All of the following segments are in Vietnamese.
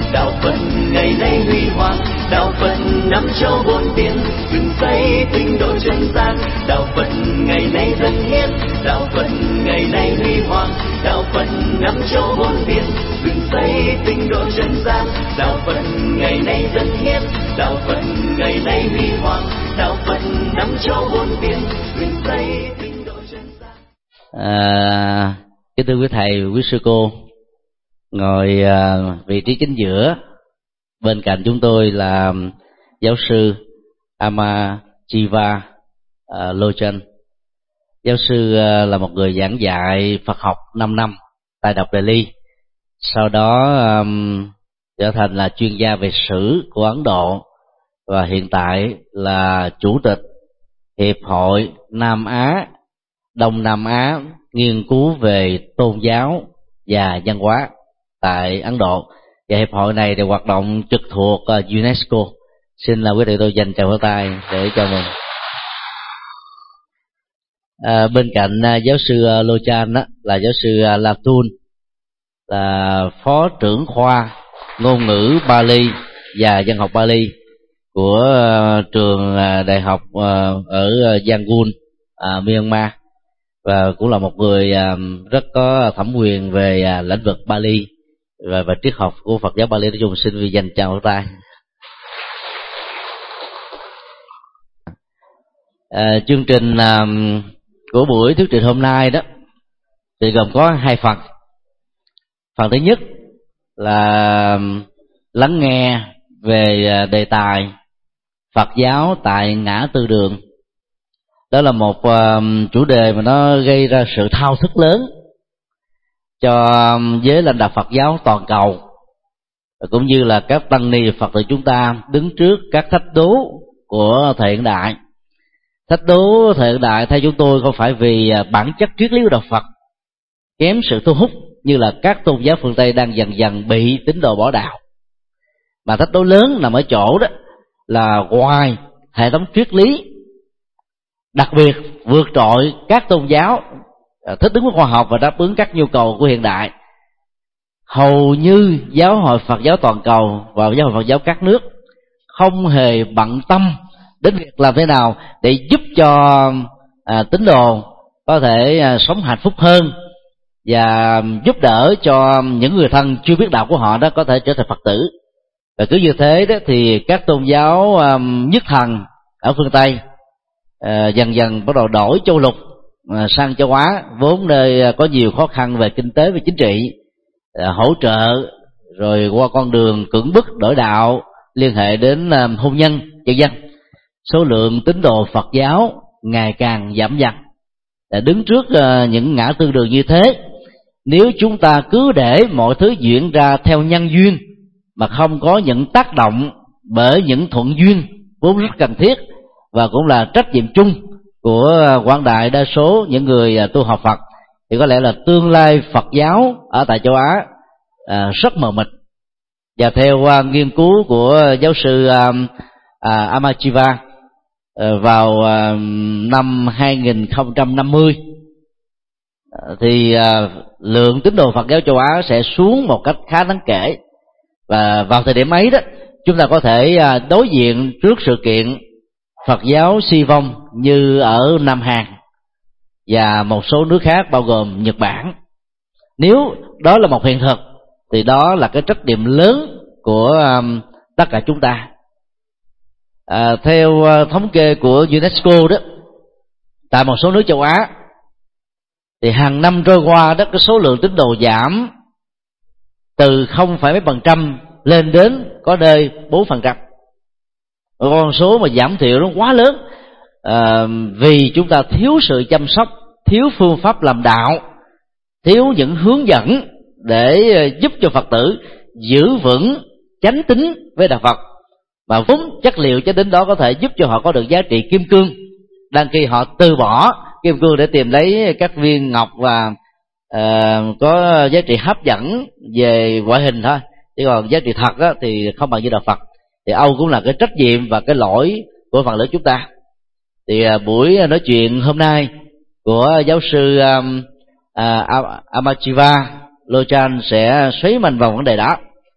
đạo Phật ngày nay huy hoàng, đạo Phật năm châu bốn biển, dựng xây tinh độ chân gian. Đạo Phật ngày nay dân hiến, đạo Phật ngày nay huy hoàng, đạo Phật năm châu bốn biển, dựng xây tinh độ chân gian. Đạo Phật ngày nay dân hiến, đạo Phật ngày nay huy hoàng, đạo Phật năm châu bốn biển, dựng xây tinh độ chân gian. Kính thưa quý thầy, quý sư cô, ngồi vị trí chính giữa, bên cạnh chúng tôi là giáo sư Amajiva Lochen. Giáo sư là một người giảng dạy Phật học 5 năm tại Đại học Delhi, sau đó trở thành là chuyên gia về sử của Ấn Độ, và hiện tại là chủ tịch Hiệp hội Nam Á, Đông Nam Á nghiên cứu về tôn giáo và văn hóa tại Ấn Độ. Và hiệp hội này thì hoạt động trực thuộc UNESCO. Xin là quý thầy tôi dành tràng pháo tay để chào mừng. Bên cạnh giáo sư Lochan là giáo sư Latun, là phó trưởng khoa ngôn ngữ Bali và văn học Bali của trường đại học ở Yangon, Myanmar, và cũng là một người rất có thẩm quyền về lĩnh vực Bali và triết học của Phật giáo Bali nói chung. Xin vì dành chào tay. Chương trình của buổi thuyết trình hôm nay đó thì gồm có 2 phần. Phần thứ nhất là lắng nghe về đề tài Phật giáo tại ngã tư đường. Đó là một chủ đề mà nó gây ra sự thao thức lớn cho giới lãnh đạo Phật giáo toàn cầu, cũng như là các tăng ni Phật tử chúng ta đứng trước các thách đố của thời hiện đại. Thách đố thời hiện đại theo chúng tôi không phải vì bản chất triết lý của đạo Phật kém sự thu hút như là các tôn giáo phương Tây đang dần dần bị tín đồ bỏ đạo, mà thách đố lớn nằm ở chỗ đó là ngoài hệ thống triết lý đặc biệt vượt trội các tôn giáo thích ứng với khoa học và đáp ứng các nhu cầu của hiện đại, hầu như giáo hội Phật giáo toàn cầu và giáo hội Phật giáo các nước không hề bận tâm đến việc làm thế nào để giúp cho tín đồ có thể sống hạnh phúc hơn, và giúp đỡ cho những người thân chưa biết đạo của họ đó có thể trở thành Phật tử. Và cứ như thế đó thì các tôn giáo nhất thần ở phương Tây dần dần bắt đầu đổi châu lục sang châu Á, vốn nơi có nhiều khó khăn về kinh tế và chính trị, hỗ trợ rồi qua con đường cưỡng bức đổi đạo liên hệ đến hôn nhân vân vân. Số lượng tín đồ Phật giáo ngày càng giảm dần. Đứng trước những ngã tư đường như thế, nếu chúng ta cứ để mọi thứ diễn ra theo nhân duyên mà không có những tác động bởi những thuận duyên vốn rất cần thiết, và cũng là trách nhiệm chung của quảng đại đa số những người tu học Phật, thì có lẽ là tương lai Phật giáo ở tại châu Á rất mờ mịt. Và theo nghiên cứu của giáo sư Amajiva, vào năm 2050 thì lượng tín đồ Phật giáo châu Á sẽ xuống một cách khá đáng kể. Và vào thời điểm ấy đó, chúng ta có thể đối diện trước sự kiện Phật giáo suy vong như ở Nam Hàn và một số nước khác bao gồm Nhật Bản. Nếu đó là một hiện thực thì đó là cái trách nhiệm lớn của tất cả chúng ta. Theo thống kê của UNESCO đó, tại một số nước châu Á thì hàng năm trôi qua đó, cái số lượng tín đồ giảm từ 0,mấy% lên đến có nơi 4%. Con số mà giảm thiểu nó quá lớn, vì chúng ta thiếu sự chăm sóc, thiếu phương pháp làm đạo, thiếu những hướng dẫn để giúp cho Phật tử giữ vững chánh tín với đạo Phật, và vốn chất liệu chánh tín đó có thể giúp cho họ có được giá trị kim cương, đang khi họ từ bỏ kim cương để tìm lấy các viên ngọc và có giá trị hấp dẫn về ngoại hình thôi, chứ còn giá trị thật đó thì không bằng như đạo Phật. Thì Âu cũng là cái trách nhiệm và cái lỗi của phần lớn chúng ta. Thì buổi nói chuyện hôm nay của giáo sư Amajiva Lochan sẽ xoáy mạnh vào vấn đề đó.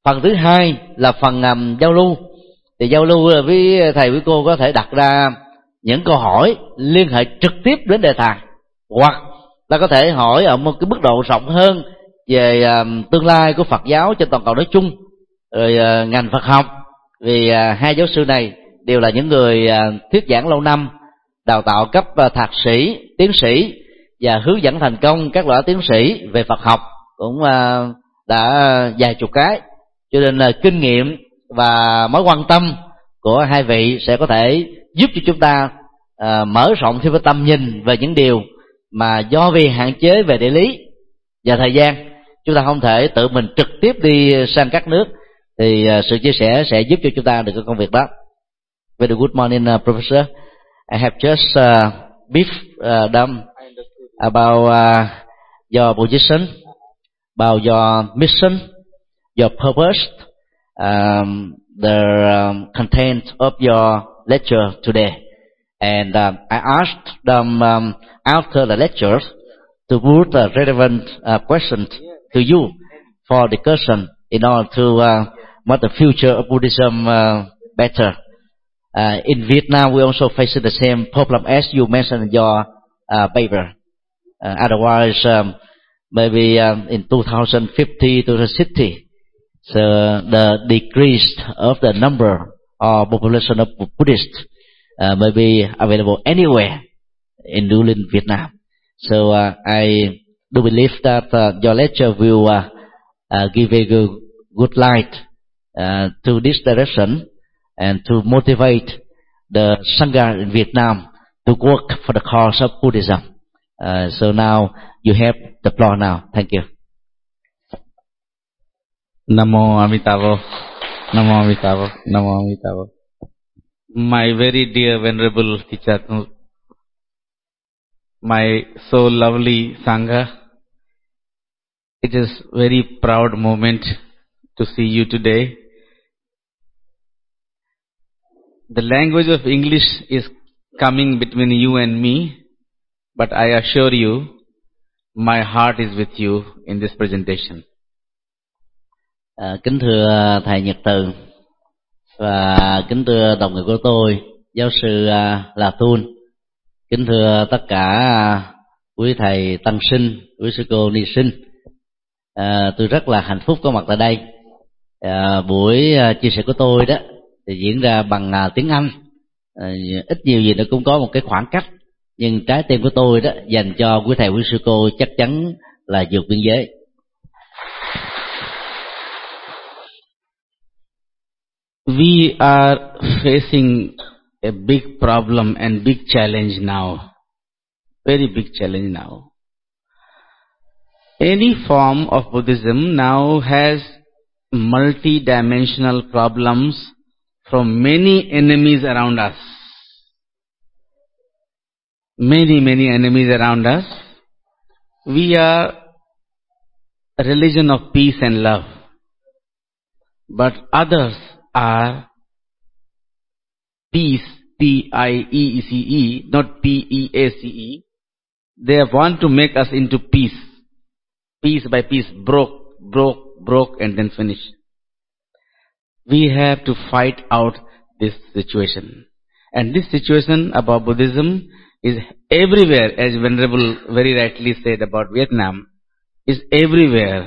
Phần thứ hai là phần giao lưu. Thì giao lưu với thầy với cô có thể đặt ra những câu hỏi liên hệ trực tiếp đến đề tài, hoặc ta có thể hỏi ở một cái mức độ rộng hơn về tương lai của Phật giáo trên toàn cầu nói chung, rồi ngành Phật học, vì hai giáo sư này đều là những người thuyết giảng lâu năm, đào tạo cấp thạc sĩ, tiến sĩ và hướng dẫn thành công các loại tiến sĩ về Phật học cũng đã vài chục cái. Cho nên là kinh nghiệm và mối quan tâm của hai vị sẽ có thể giúp cho chúng ta mở rộng thêm cái tầm nhìn về những điều mà do vì hạn chế về địa lý và thời gian chúng ta không thể tự mình trực tiếp đi sang các nước, thì sự chia sẻ sẽ giúp cho chúng ta được cái công việc đó. Very good morning, Professor. I have just briefed them about your position, about your mission, your purpose, the content of your lecture today. And I asked them after the lecture to put a relevant question to you for discussion in order to make the future of Buddhism better. In Vietnam, we also face the same problem as you mentioned in your paper. Otherwise, maybe in 2050, 2060, so the decrease of the number or population of Buddhists may be available anywhere, including Vietnam. So I do believe that your lecture will give a good light to this direction and to motivate the Sangha in Vietnam to work for the cause of Buddhism. So now you have the floor now. Thank you. Namo Amitabha, Namo Amitabha, Namo Amitabha. My very dear venerable teacher, my so lovely Sangha, it is very proud moment to see you today. The language of English is coming between you and me, but I assure you, my heart is with you in this presentation. Kính thưa thầy Nhật Từ và kính thưa đồng nghiệp của tôi, giáo sư La Tun, kính thưa tất cả quý thầy tăng sinh, quý sư cô ni sinh, tôi rất là hạnh phúc có mặt tại đây. Buổi chia sẻ của tôi đó thì diễn ra bằng tiếng Anh, ít nhiều gì nó cũng có một cái khoảng cách, nhưng trái tim của tôi đó dành cho quý thầy quý sư cô chắc chắn là vượt biên giới. We are facing a big problem and big challenge now. Very big challenge now. Any form of Buddhism now has multi-dimensional problems from many enemies around us. Many enemies around us. We are a religion of peace and love. But others are peace, P-I-E-C-E, not P-E-A-C-E. They want to make us into peace. Piece by piece, broke, and then finish. We have to fight out this situation. And this situation about Buddhism is everywhere, as Venerable very rightly said about Vietnam, is everywhere.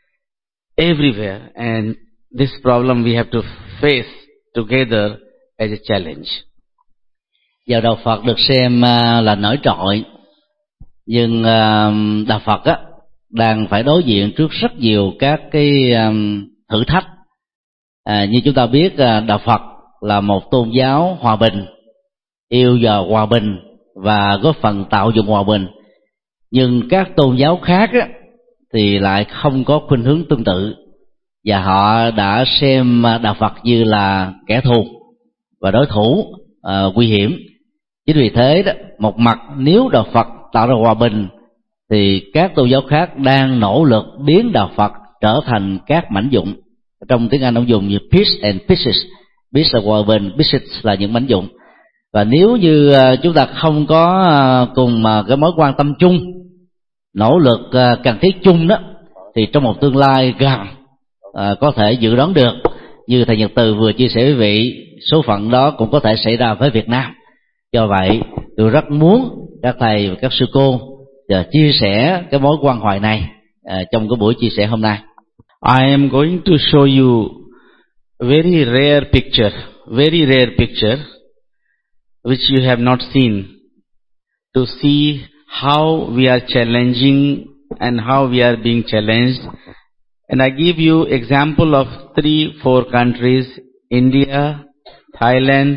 And this problem we have to face together as a challenge. Vào đạo Phật được xem là nổi trội, nhưng đạo Phật á đang phải đối diện trước rất nhiều các cái thử thách. Như chúng ta biết, đạo Phật là một tôn giáo hòa bình, yêu và hòa bình và góp phần tạo dựng hòa bình. Nhưng các tôn giáo khác á thì lại không có khuynh hướng tương tự, và họ đã xem đạo Phật như là kẻ thù và đối thủ nguy hiểm. Chính vì thế đó, một mặt nếu đạo Phật tạo ra hòa bình thì các tôn giáo khác đang nỗ lực biến đạo Phật trở thành các mảnh vụn. Trong tiếng Anh ông dùng như piece and pieces. Piece là hòa bình, pieces là những mảnh vụn. Và nếu như chúng ta không có cùng cái mối quan tâm chung, nỗ lực cần thiết chung đó, thì trong một tương lai gần có thể dự đoán được. Như thầy Nhật Từ vừa chia sẻ với quý vị, số phận đó cũng có thể xảy ra với Việt Nam. Do vậy tôi rất muốn các thầy và các sư cô chia sẻ cái mối quan hoại này trong cái buổi chia sẻ hôm nay. I am going to show you a very rare picture which you have not seen, to see how we are challenging and how we are being challenged. And I give you example of 3-4 countries: India, Thailand,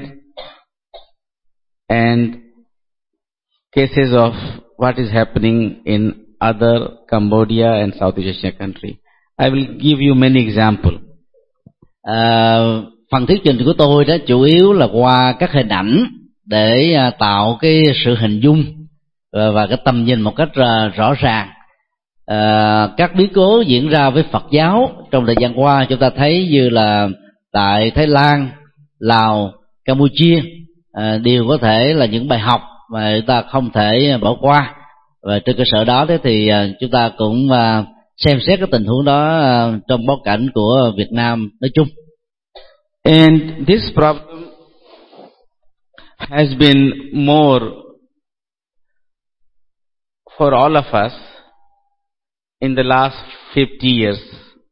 and cases of what is happening in other Cambodia and Southeast Asia country. I will give you many examples. Phần thuyết trình của tôi đó chủ yếu là qua các hình ảnh để tạo cái sự hình dung và cái tầm nhìn một cách rõ ràng. Các biến cố diễn ra với Phật giáo trong thời gian qua chúng ta thấy như là tại Thái Lan, Lào, Campuchia đều có thể là những bài học mà chúng ta không thể bỏ qua, và trên cơ sở đó thì chúng ta cũng xem xét cái tình huống đó trong bối cảnh của Việt Nam nói chung. And this problem has been more for all of us in the last 50 years.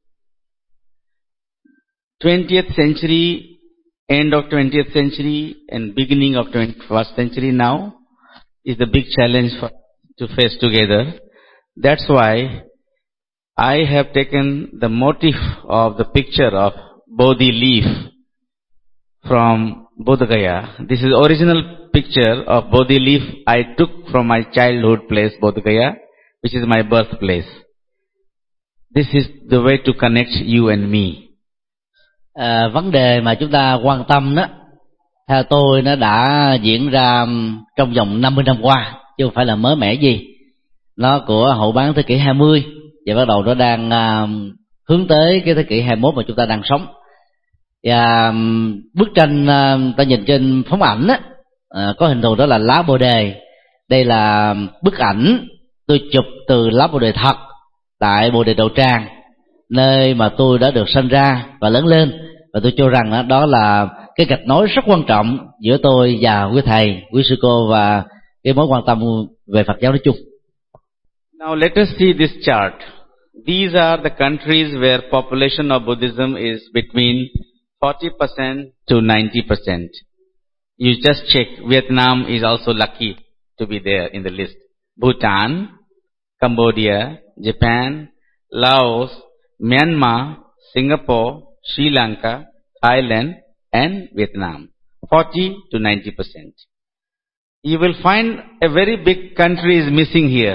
20th century, end of 20th century and beginning of 21st century now is the big challenge to face together. That's why I have taken the motif of the picture of Bodhi leaf from Bodh Gaya. This is original picture of Bodhi leaf I took from my childhood place, Bodh Gaya, which is my birthplace. This is the way to connect you and me. Vấn đề mà chúng ta quan tâm đó, theo tôi nó đã diễn ra trong vòng 50 năm qua, chứ không phải là mới mẻ gì. Nó của hậu bán thế kỷ 20 và bắt đầu nó đang hướng tới cái thế kỷ 21 mà chúng ta đang sống. Và bức tranh ta nhìn trên phóng ảnh á, có hình thù đó là lá bồ đề. Đây là bức ảnh tôi chụp từ lá bồ đề thật tại Bồ Đề Đậu Tràng, nơi mà tôi đã được sinh ra và lớn lên, và tôi cho rằng đó là cái gạch nối rất quan trọng giữa tôi và quý thầy, quý sư cô và cái mối quan tâm về Phật giáo nói chung. Now let us see this chart. These are the countries where population of Buddhism is between 40% to 90%. You just check. Vietnam is also lucky to be there in the list. Bhutan, Cambodia, Japan, Laos, Myanmar, Singapore, Sri Lanka, Thailand, and Vietnam. 40 to 90%. You will find a very big country is missing here.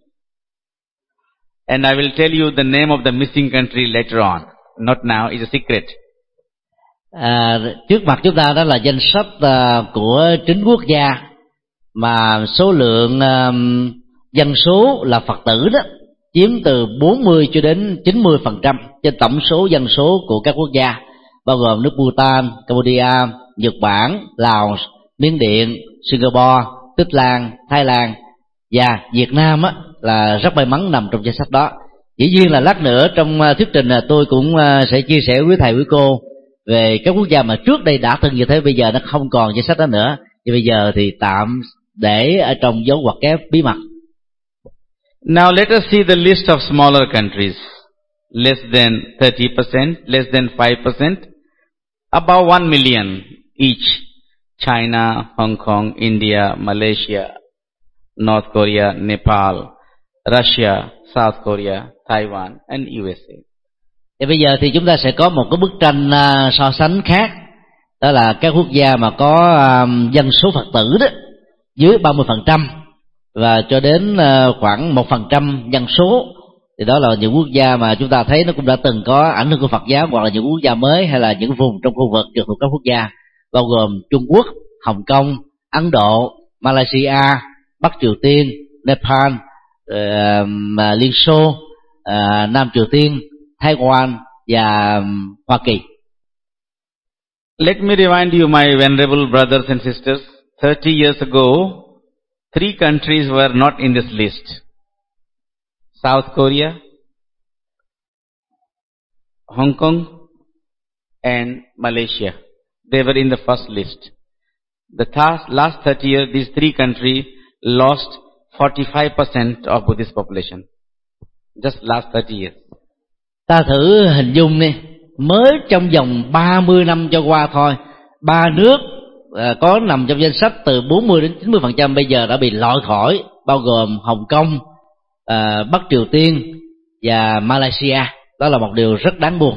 And I will tell you the name of the missing country later on. Not now, it's a secret. Trước mặt chúng ta đó là danh sách của 9 quốc gia mà số lượng dân số là Phật tử đó chiếm từ 40 cho đến 90% trên tổng số dân số của các quốc gia, bao gồm nước Bhutan, Cambodia, Nhật Bản, Lào, Miến Điện, Singapore, Tích Lan, Thái Lan và Việt Nam á, là rất may mắn nằm trong danh sách đó. Dĩ nhiên là lát nữa trong thuyết trình tôi cũng sẽ chia sẻ với thầy quý cô về các quốc gia mà trước đây đã từng như thế, bây giờ nó không còn danh sách đó nữa, thì bây giờ thì tạm để ở trong dấu ngoặc kép bí mật. Now let us see the list of smaller countries, less than 30%, less than 5%, about 1 million each. China, Hong Kong, India, Malaysia, North Korea, Nepal, Russia, South Korea, Taiwan and USA. Thì bây giờ thì chúng ta sẽ có một cái bức tranh so sánh khác, đó là các quốc gia mà có dân số Phật tử đó dưới 30% và cho đến khoảng 1% dân số. Thì đó là những quốc gia mà chúng ta thấy nó cũng đã từng có ảnh hưởng của Phật giáo, hoặc là những quốc gia mới, hay là những vùng trong khu vực trực thuộc các quốc gia, bao gồm Trung Quốc, Hồng Kông, Ấn Độ, Malaysia, Bắc Triều Tiên, Nepal, Liên Xô, Nam Triều Tiên, Thái Quan và Hoa Kỳ. Let me remind you, my venerable brothers and sisters, 30 years ago, 3 countries were not in this list. South Korea, Hong Kong, and Malaysia. They were in the first list. The last 30 years, these three countries lost 45% of Buddhist population. Just last 30 years. Ta thử hình dung đi, mới trong vòng 30 năm cho qua thôi, ba nước có nằm trong danh sách từ 40 đến 90% bây giờ đã bị loại khỏi, bao gồm Hồng Kông, Bắc Triều Tiên và Malaysia. Đó là một điều rất đáng buồn.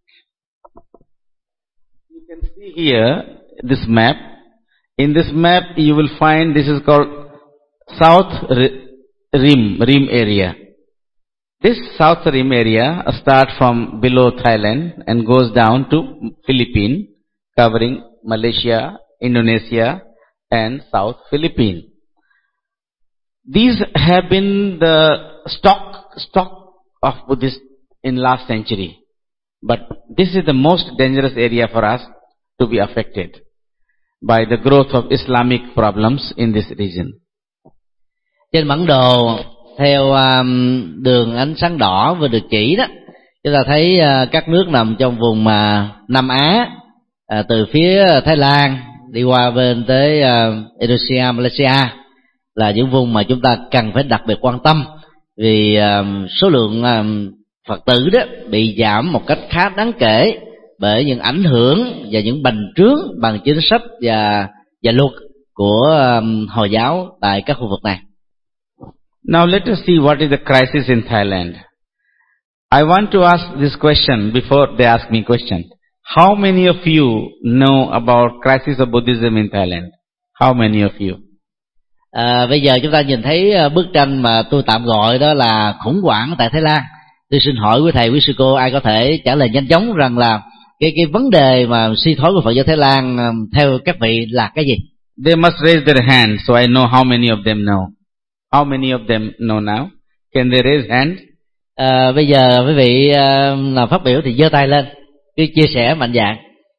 You can see here this map. In this map you will find this is called South Rim area. This South Rim area starts from below Thailand and goes down to Philippines, covering Malaysia, Indonesia, and South Philippines. These have been the stock of Buddhists in last century. But this is the most dangerous area for us to be affected by the growth of Islamic problems in this region. Trên bản đồ theo đường ánh sáng đỏ vừa được chỉ đó, chúng ta thấy các nước nằm trong vùng Nam Á, từ phía Thái Lan đi qua bên tới Indonesia, Malaysia là những vùng mà chúng ta cần phải đặc biệt quan tâm, vì số lượng Phật tử đó bị giảm một cách khá đáng kể bởi những ảnh hưởng và những bành trướng bằng chính sách và luật của Hồi giáo tại các khu vực này. Now let us see what is the crisis in Thailand. I want to ask this question before they ask me question. How many of you know about crisis of Buddhism in Thailand? How many of you? Bây giờ chúng ta nhìn thấy bức tranh mà tôi tạm gọi đó là khủng hoảng tại Thái Lan. Tôi xin hỏi quý thầy, quý sư cô, ai có thể trả lời nhanh chóng rằng là cái vấn đề mà suy thoái của Phật giáo Thái Lan theo các vị là cái gì? They must raise their hand so I know how many of them know. How many of them know now? Can they raise hand? Bây giờ quý vị làm phát biểu thì giơ tay lên, cứ chia sẻ mạnh dạn.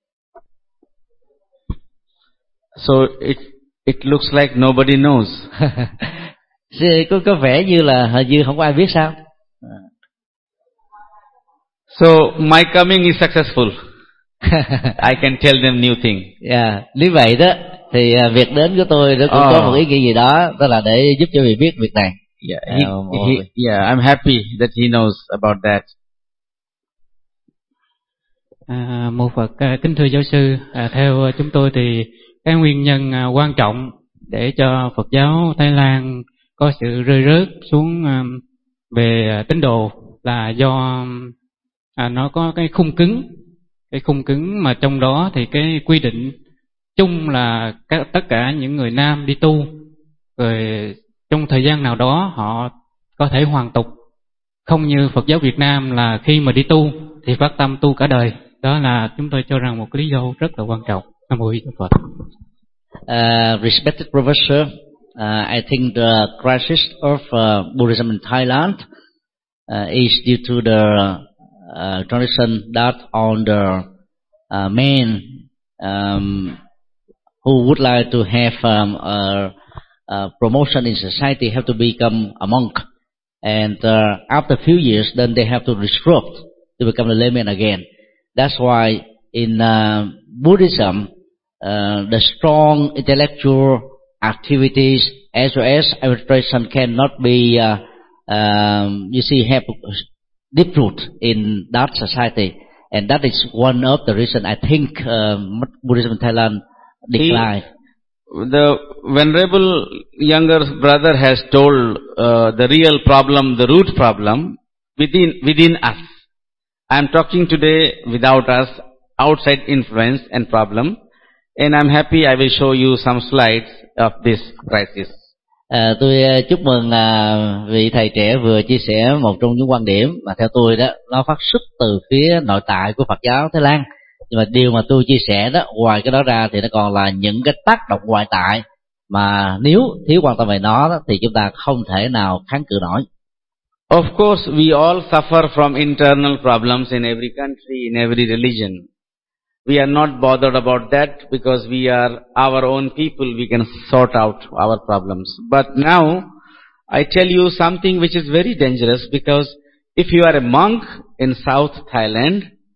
So it looks like nobody knows. Có vẻ như là hình như không có ai biết sao. So my coming is successful. I can tell them new thing. Yeah, nếu vậy đó thì việc đến của tôi nó cũng có một ý nghĩa gì đó, đó là để giúp cho vị biết việc này. Yeah, I'm happy that he knows about that. Mô Phật, kính thưa giáo sư, theo chúng tôi thì cái nguyên nhân quan trọng để cho Phật giáo Thái Lan có sự rơi rớt xuống về tín đồ là do nó có cái khung cứng mà trong đó thì cái quy định chung là tất cả những người nam đi tu rồi trong thời gian nào đó họ có thể hoàn tục, không như Phật giáo Việt Nam là khi mà đi tu thì phát tâm tu cả đời. Đó là chúng tôi cho rằng một lý do rất là quan trọng. Nam mô Di Đà Phật. Respected professor, I think the crisis of Buddhism in Thailand is due to the tradition that on the men who would like to have promotion in society have to become a monk, and after a few years then they have to disrupt to become a layman again. That's why in Buddhism the strong intellectual activities as well as administration cannot be have deep root in that society, and that is one of the reason I think Buddhism in Thailand decline. The venerable younger brother has told the real problem, the root problem within us. I am talking today without us, outside influence and problem, and I'm happy I will show you some slides of this crisis. Tôi chúc mừng vị thầy trẻ vừa chia sẻ một trong những quan điểm mà theo tôi đó nó phát xuất từ phía nội tại của Phật giáo Thái Lan. Nhưng mà điều mà tôi chia sẻ đó, ngoài cái đó ra thì nó còn là những cái tác động ngoại tại mà nếu thiếu quan tâm về nó đó, thì chúng ta không thể nào kháng cự nổi. Of course, we all suffer from internal problems in every country, in every religion. We are not bothered about that because we are our own people. We can sort out our problems. But now, I tell you something which is very dangerous, because if you are a monk in South Thailand,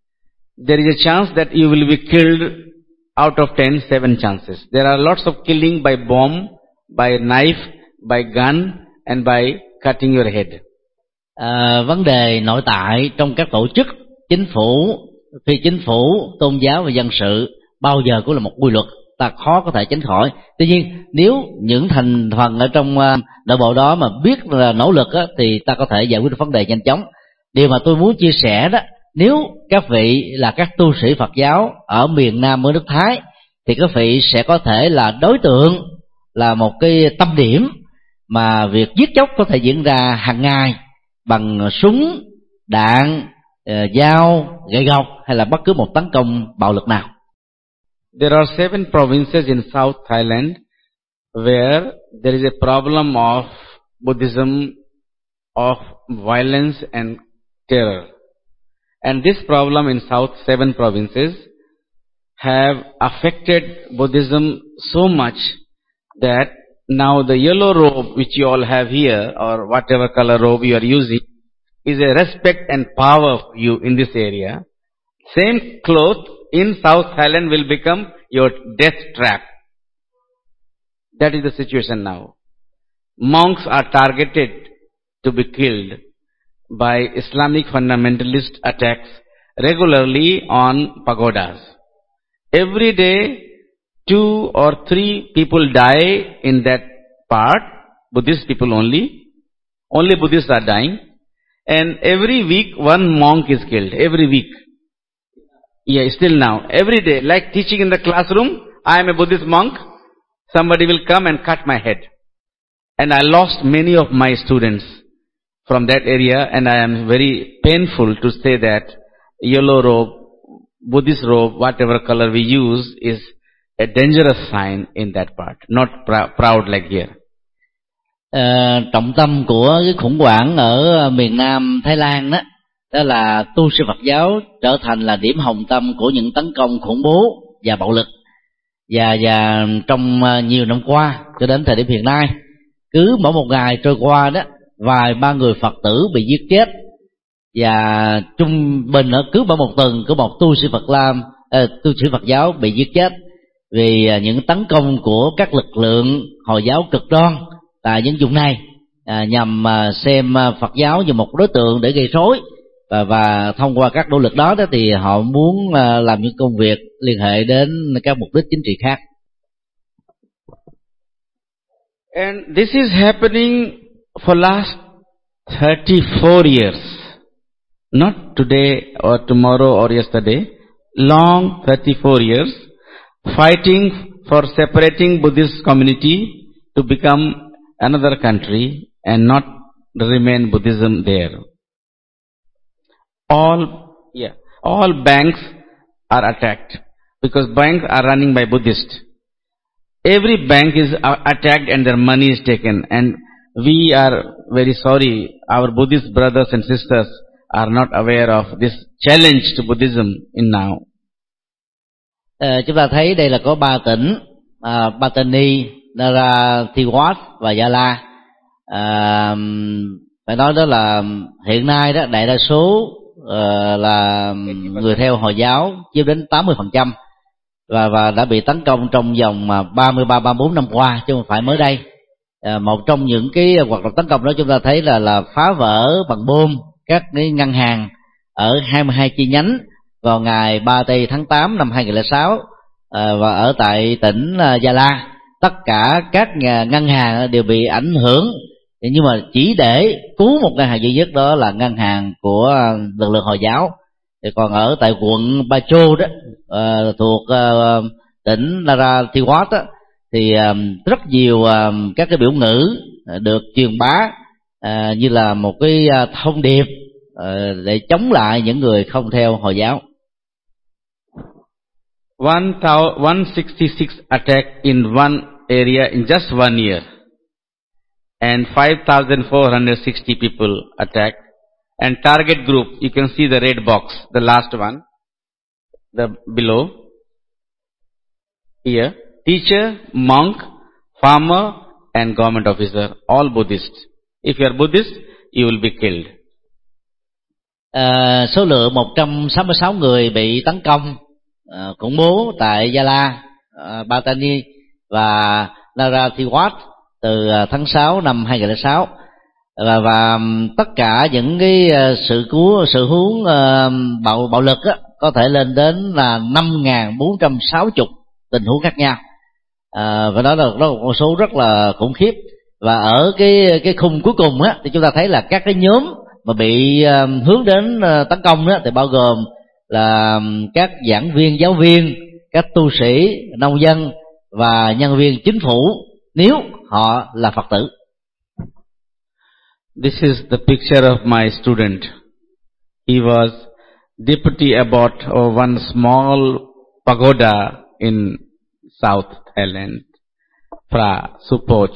there is a chance that you will be killed. Out of 10, 7 chances. There are lots of killing by bomb, by knife, by gun, and by cutting your head. Vấn đề nội tại trong các tổ chức chính phủ, phi chính phủ, tôn giáo và dân sự bao giờ cũng là một quy luật ta khó có thể tránh khỏi. Tuy nhiên nếu những thành phần ở trong nội bộ đó mà biết là nỗ lực á, thì ta có thể giải quyết được vấn đề nhanh chóng. Điều mà tôi muốn chia sẻ đó, nếu các vị là các tu sĩ Phật giáo ở miền Nam ở nước Thái thì các vị sẽ có thể là đối tượng, là một cái tâm điểm mà việc giết chóc có thể diễn ra hàng ngày bằng súng, đạn, dao, gậy gộc hay là bất cứ một tấn công bạo lực nào. There are 7 provinces in South Thailand where there is a problem of Buddhism, of violence and terror. And this problem in South 7 provinces have affected Buddhism so much that now the yellow robe which you all have here, or whatever color robe you are using, is a respect and power for you in this area. Same cloth in South Thailand will become your death trap. That is the situation now. Monks are targeted to be killed by Islamic fundamentalist attacks regularly on pagodas. Every day 2 or 3 people die in that part, Buddhist people only Buddhists are dying, and every week 1 monk is killed, every week. Yeah, still now, every day, like teaching in the classroom, I am a Buddhist monk, somebody will come and cut my head. And I lost many of my students from that area, and I am very painful to say that yellow robe, Buddhist robe, whatever color we use, is a dangerous sign in that part, not proud like here. Trọng tâm của cái khủng hoảng ở miền Nam Thái Lan đó, đó là tu sĩ Phật giáo trở thành là điểm hồng tâm của những tấn công khủng bố và bạo lực. Và trong nhiều năm qua cho đến thời điểm hiện nay, cứ mỗi một ngày trôi qua đó, vài ba người Phật tử bị giết chết, và trung bình ở cứ mỗi một tuần có một tu sĩ Phật giáo bị giết chết vì những tấn công của các lực lượng Hồi giáo cực đoan tại những vùng này, nhằm xem Phật giáo như một đối tượng để gây rối, và thông qua các nỗ lực đó thì họ muốn làm những công việc liên hệ đến các mục đích chính trị khác. And this is happening for last 34 years, not today or tomorrow or yesterday, long 34 years, fighting for separating Buddhist community to become another country and not remain Buddhism there. All banks are attacked because banks are running by Buddhists. Every bank is attacked and their money is taken, and we are very sorry, our Buddhist brothers and sisters are not aware of this challenge to Buddhism in now. Chúng ta thấy đây là có 3 tỉnh, Pattani, Narathiwat và Gia La. Phải nói đó là hiện nay đó đại đa số là người theo Hồi giáo chiếm đến 80%, và đã bị tấn công trong vòng 33-34 năm qua chứ không phải mới đây. Một trong những cái hoạt động tấn công đó chúng ta thấy là phá vỡ bằng bom các cái ngân hàng ở 22 chi nhánh vào ngày 3 tây tháng 8 năm 2006, và ở tại tỉnh Gia La tất cả các ngân hàng đều bị ảnh hưởng, nhưng mà chỉ để cứu một ngân hàng duy nhất, đó là ngân hàng của lực lượng Hồi giáo. Thì còn ở tại quận Ba Chô đó, thuộc tỉnh Narathiwat đó, thì rất nhiều các cái biểu ngữ được truyền bá như là một cái thông điệp để chống lại những người không theo Hồi giáo. 166 attack in one area in just 1 year, and 5,460 people attacked. And target group, you can see the red box, the last one, the below here, teacher, monk, farmer and government officer, all Buddhist. If you are Buddhist, you will be killed. số lượng 166 người bị tấn công khủng bố tại Gia La, Patani và Narathiwat từ tháng 6 năm 2006, và tất cả những cái sự huống bạo lực á, có thể lên đến là 5.460 tình huống khác nhau, và đó là một số rất là khủng khiếp. Và ở cái khung cuối cùng á, thì chúng ta thấy là các cái nhóm mà bị hướng đến tấn công đó thì bao gồm là các giảng viên, giáo viên, các tu sĩ, nông dân và nhân viên chính phủ nếu họ là Phật tử. This is the picture of my student. He was deputy abbot of one small pagoda in South Thailand, Phra Supoch.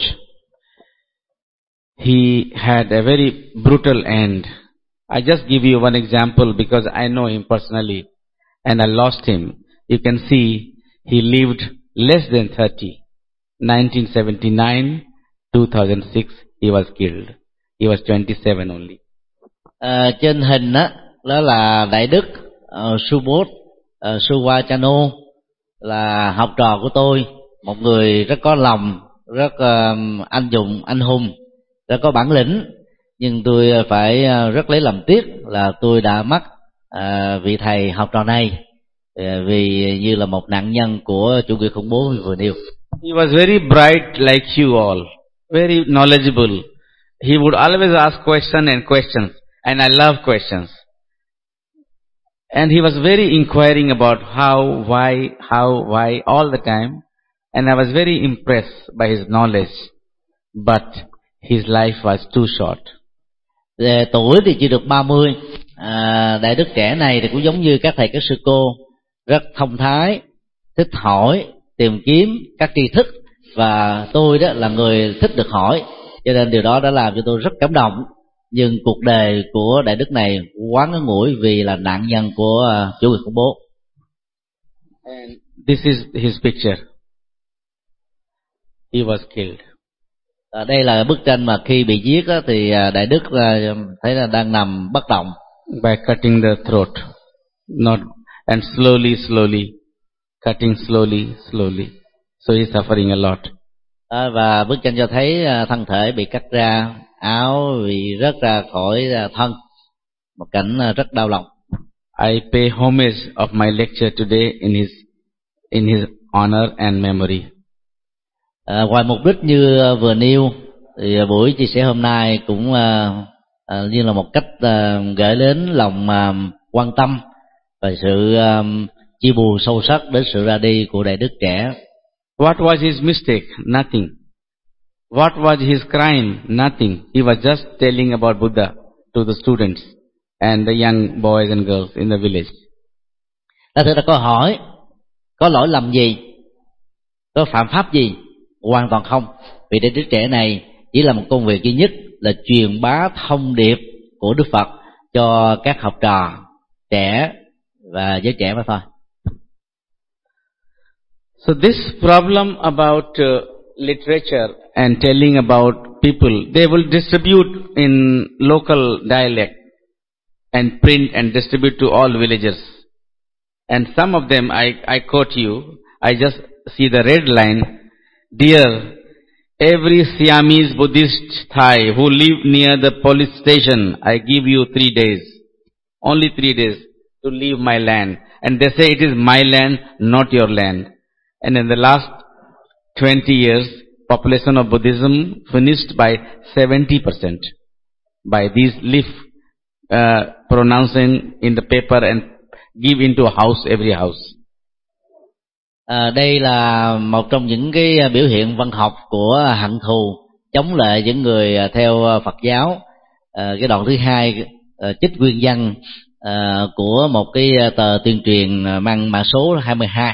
He had a very brutal end. I just give you one example because I know him personally and I lost him. You can see he lived less than 30. 1979, 2006, he was killed. He was 27 only. Trên hình đó là Đại Đức Subodh Suwachano, là học trò của tôi, một người rất có lòng, rất anh dũng, anh hùng, rất có bản lĩnh. Nhưng tôi phải rất lấy làm tiếc là tôi đã mất vị thầy học trò này vì như là một nạn nhân của chủ nghĩa khủng bố vừa nêu. He was very bright like you all, very knowledgeable. He would always ask questions, and I love questions. And he was very inquiring about how, why, all the time. And I was very impressed by his knowledge. But his life was too short. Tuổi thì chưa được 30. Đại đức trẻ này thì cũng giống như các thầy các sư cô, rất thông thái, thích hỏi, tìm kiếm các tri thức, và tôi đó là người thích được hỏi, cho nên điều đó đã làm cho tôi rất cảm động. Nhưng cuộc đời của đại đức này quá ngắn ngủi vì là nạn nhân của chủ nghĩa khủng bố. And this is his picture. He was killed. Đây là bức tranh mà khi bị giết đó, thì đại đức thấy là đang nằm bất động. By cutting the throat, and slowly, cutting slowly. So he's suffering a lot. Và bức tranh cho thấy thân thể bị cắt ra, áo bị rớt ra khỏi thân, một cảnh rất đau lòng. I pay homage of my lecture today in his honor and memory. Ngoài mục đích như vừa nêu, thì buổi chia sẻ hôm nay cũng như là một cách gửi đến lòng quan tâm và sự chia buồn sâu sắc đến sự ra đi của đại đức trẻ. What was his mistake? Nothing. What was his crime? Nothing. He was just telling about Buddha to the students and the young boys and girls in the village. Ta thử đặt câu hỏi, có lỗi lầm gì, có phạm pháp gì? Hoàn toàn không. Vì đại đức trẻ này chỉ là một công việc duy nhất là truyền bá thông điệp của Đức Phật cho các học trò trẻ và giới trẻ mà thôi. So this problem about literature and telling about people, they will distribute in local dialect and print and distribute to all villages. And some of them, I quote you, I just see the red line, dear, every Siamese Buddhist Thai who live near the police station, I give you 3 days, only 3 days to leave my land. And they say it is my land, not your land. And in the last 20 years, population of Buddhism finished by 70% by these leaf pronouncing in the paper and give into a house, every house. Đây là một trong những cái biểu hiện văn học của hận thù chống lại những người theo Phật giáo. Cái đoạn thứ hai trích nguyên văn của một cái tờ tuyên truyền mang mã số 22.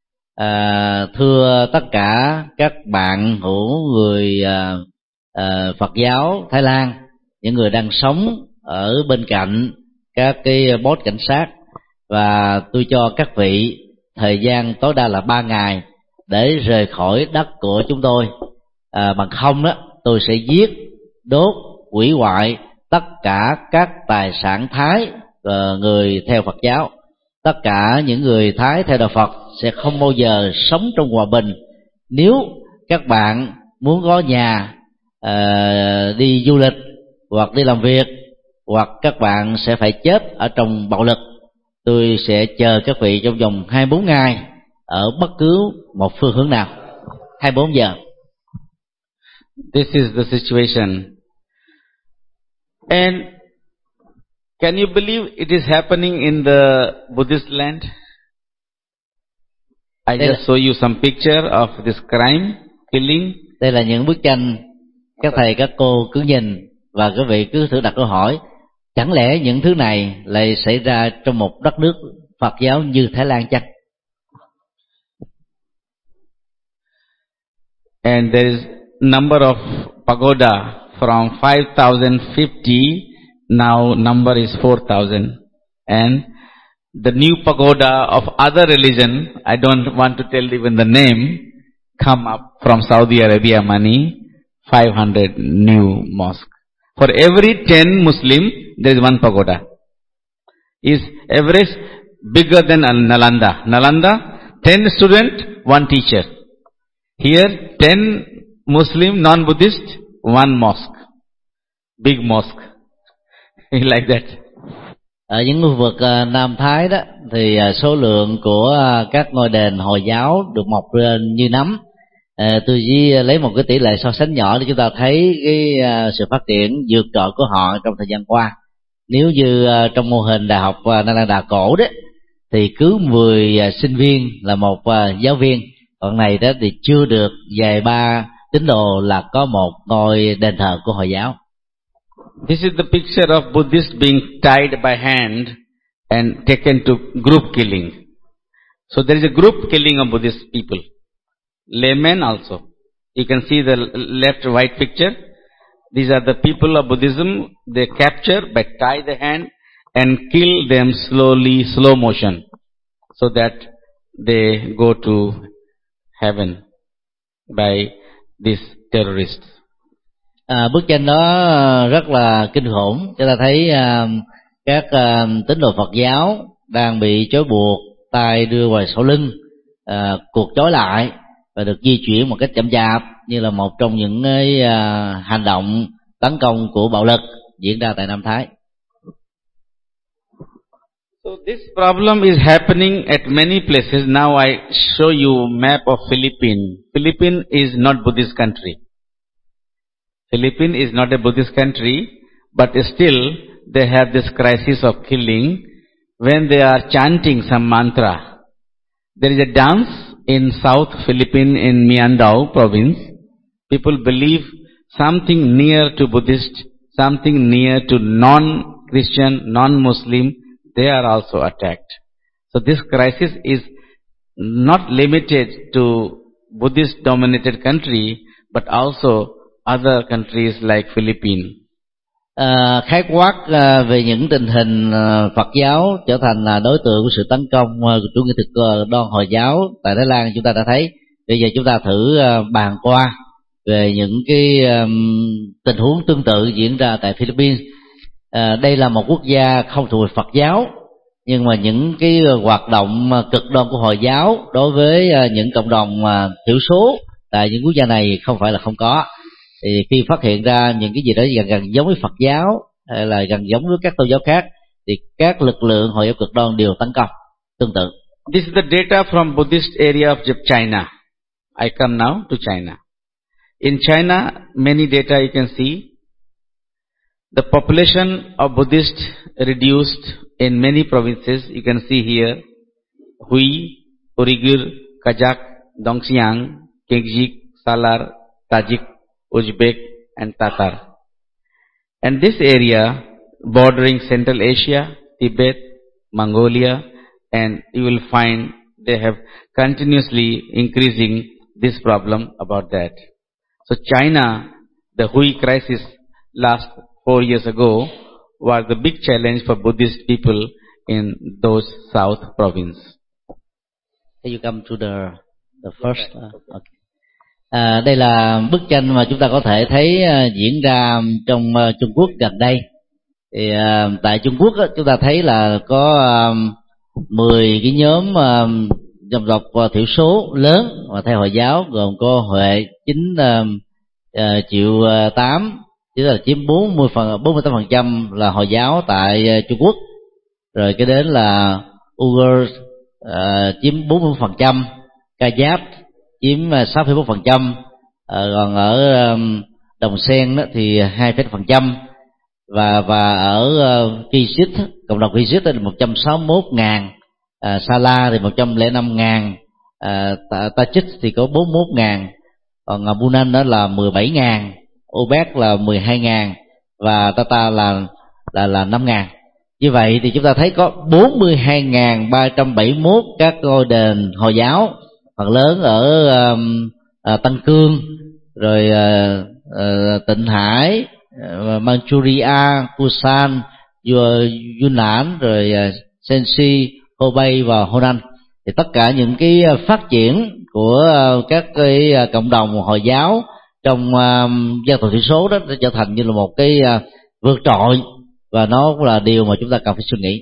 Thưa tất cả các bạn hữu người Phật giáo Thái Lan, những người đang sống ở bên cạnh các cái post cảnh sát, và tôi cho các vị thời gian tối đa là 3 ngày để rời khỏi đất của chúng tôi, bằng không đó tôi sẽ giết, đốt, hủy hoại tất cả các tài sản Thái người theo Phật giáo. Tất cả những người Thái theo đạo Phật sẽ không bao giờ sống trong hòa bình nếu các bạn muốn có nhà, đi du lịch hoặc đi làm việc, hoặc các bạn sẽ phải chết ở trong bạo lực. Tôi sẽ chờ các vị trong vòng 24 ngày ở bất cứ một phương hướng nào, 24 giờ. This is the situation. And can you believe it is happening in the Buddhist land? I just show you some picture of this crime, killing. Đây là những bức tranh, các thầy các cô cứ nhìn và các vị cứ thử đặt câu hỏi, chẳng lẽ những thứ này lại xảy ra trong một đất nước Phật giáo như Thái Lan chăng? And there is number of pagoda from 5,050, now number is 4,000. And the new pagoda of other religion, I don't want to tell even the name, come up from Saudi Arabia money, 500 new mosque. For every 10 Muslim, there is one pagoda. Is average bigger than Nalanda. Nalanda, 10 student, 1 teacher. Here, 10 Muslim, non-Buddhist, 1 mosque. Big mosque. Like that. Ở những khu vực Nam Thái đó thì số lượng của các ngôi đền Hồi giáo được mọc lên như nấm. Tôi chỉ lấy một cái tỷ lệ so sánh nhỏ để chúng ta thấy cái sự phát triển vượt trội của họ trong thời gian qua. Nếu như trong mô hình đại học Nalanda cổ đấy thì cứ 10 sinh viên là một giáo viên, còn này đó thì chưa được vài ba tín đồ là có một ngôi đền thờ của Hồi giáo. This is the picture of Buddhists being tied by hand and taken to group killing. So there is a group killing of Buddhist people. Laymen also. You can see the left right picture. These are the people of Buddhism. They capture by tie the hand and kill them slowly, slow motion, so that they go to heaven by these terrorists. Bức tranh đó rất là kinh khủng. Chúng ta thấy các tín đồ Phật giáo đang bị trói buộc, tay đưa vào sau lưng, cuộc trói lại và được di chuyển một cách chậm chạp, như là một trong những hành động tấn công của bạo lực diễn ra tại Nam Thái. So this problem is happening at many places. Now I show you map of Philippines. Philippines is not Buddhist country. Philippines is not a Buddhist country, but still they have this crisis of killing when they are chanting some mantra. There is a dance in South Philippines in Mindanao province. People believe something near to Buddhist, something near to non-Christian, non-Muslim, they are also attacked. So this crisis is not limited to Buddhist dominated country, but also other countries like Philippines. Khái quát về những tình hình Phật giáo trở thành đối tượng của sự tấn công của chủ nghĩa thực đoan Hồi giáo tại Thái Lan chúng ta đã thấy. Bây giờ chúng ta thử bàn qua về những cái tình huống tương tự diễn ra tại Philippines. Đây là một quốc gia không thuộc Phật giáo, nhưng mà những cái hoạt động cực đoan của Hồi giáo đối với những cộng đồng thiểu số tại những quốc gia này không phải là không có. Thì khi phát hiện ra những cái gì đó gần giống với Phật giáo hay là gần giống với các tôn giáo khác thì các lực lượng Hồi giáo cực đoan đều tấn công tương tự. This is the data from Buddhist area of China. I come now to China. In China, many data you can see. The population of Buddhists reduced in many provinces. You can see here, Hui, Uyghur, Kazakh, Dongxiang, Kyrgyz, Salar, Tajik, Uzbek and Tatar. And this area bordering Central Asia, Tibet, Mongolia, and you will find they have continuously increasing this problem about that. So China, the Hui crisis last 4 years ago was the big challenge for Buddhist people in those south province. You come to the first. Okay. Đây là bức tranh mà chúng ta có thể thấy diễn ra trong Trung Quốc gần đây. Thì tại Trung Quốc chúng ta thấy là có 10 cái nhóm dân tộc thiểu số lớn mà theo Hồi giáo, gồm có Huệ 9,8 chỉ là chiếm 48% là Hồi giáo tại Trung Quốc. Rồi cái đến là Uyghur chiếm 40%, Kazakh chiếm 6,4%, còn ở Đồng Sen đó thì 2,5%, và ở Kizit, cộng đồng Kizit là 161.000, Sala thì 105.000, Tajik thì có 41.000, còn Bunan đó là 17.000, Uzbek là 12.000 và Tata là 5.000. Như vậy thì chúng ta thấy có 42.371 các ngôi đền Hồi giáo, phần lớn ở Tân Cương, rồi Tịnh Hải, Manchuria, Busan, Yunnan, rồi Shenxi, Hubei và Honan. Thì tất cả những cái phát triển của các cái cộng đồng Hồi giáo trong dân tộc thiểu số đó đã trở thành như là một cái vượt trội, và nó cũng là điều mà chúng ta cần phải suy nghĩ.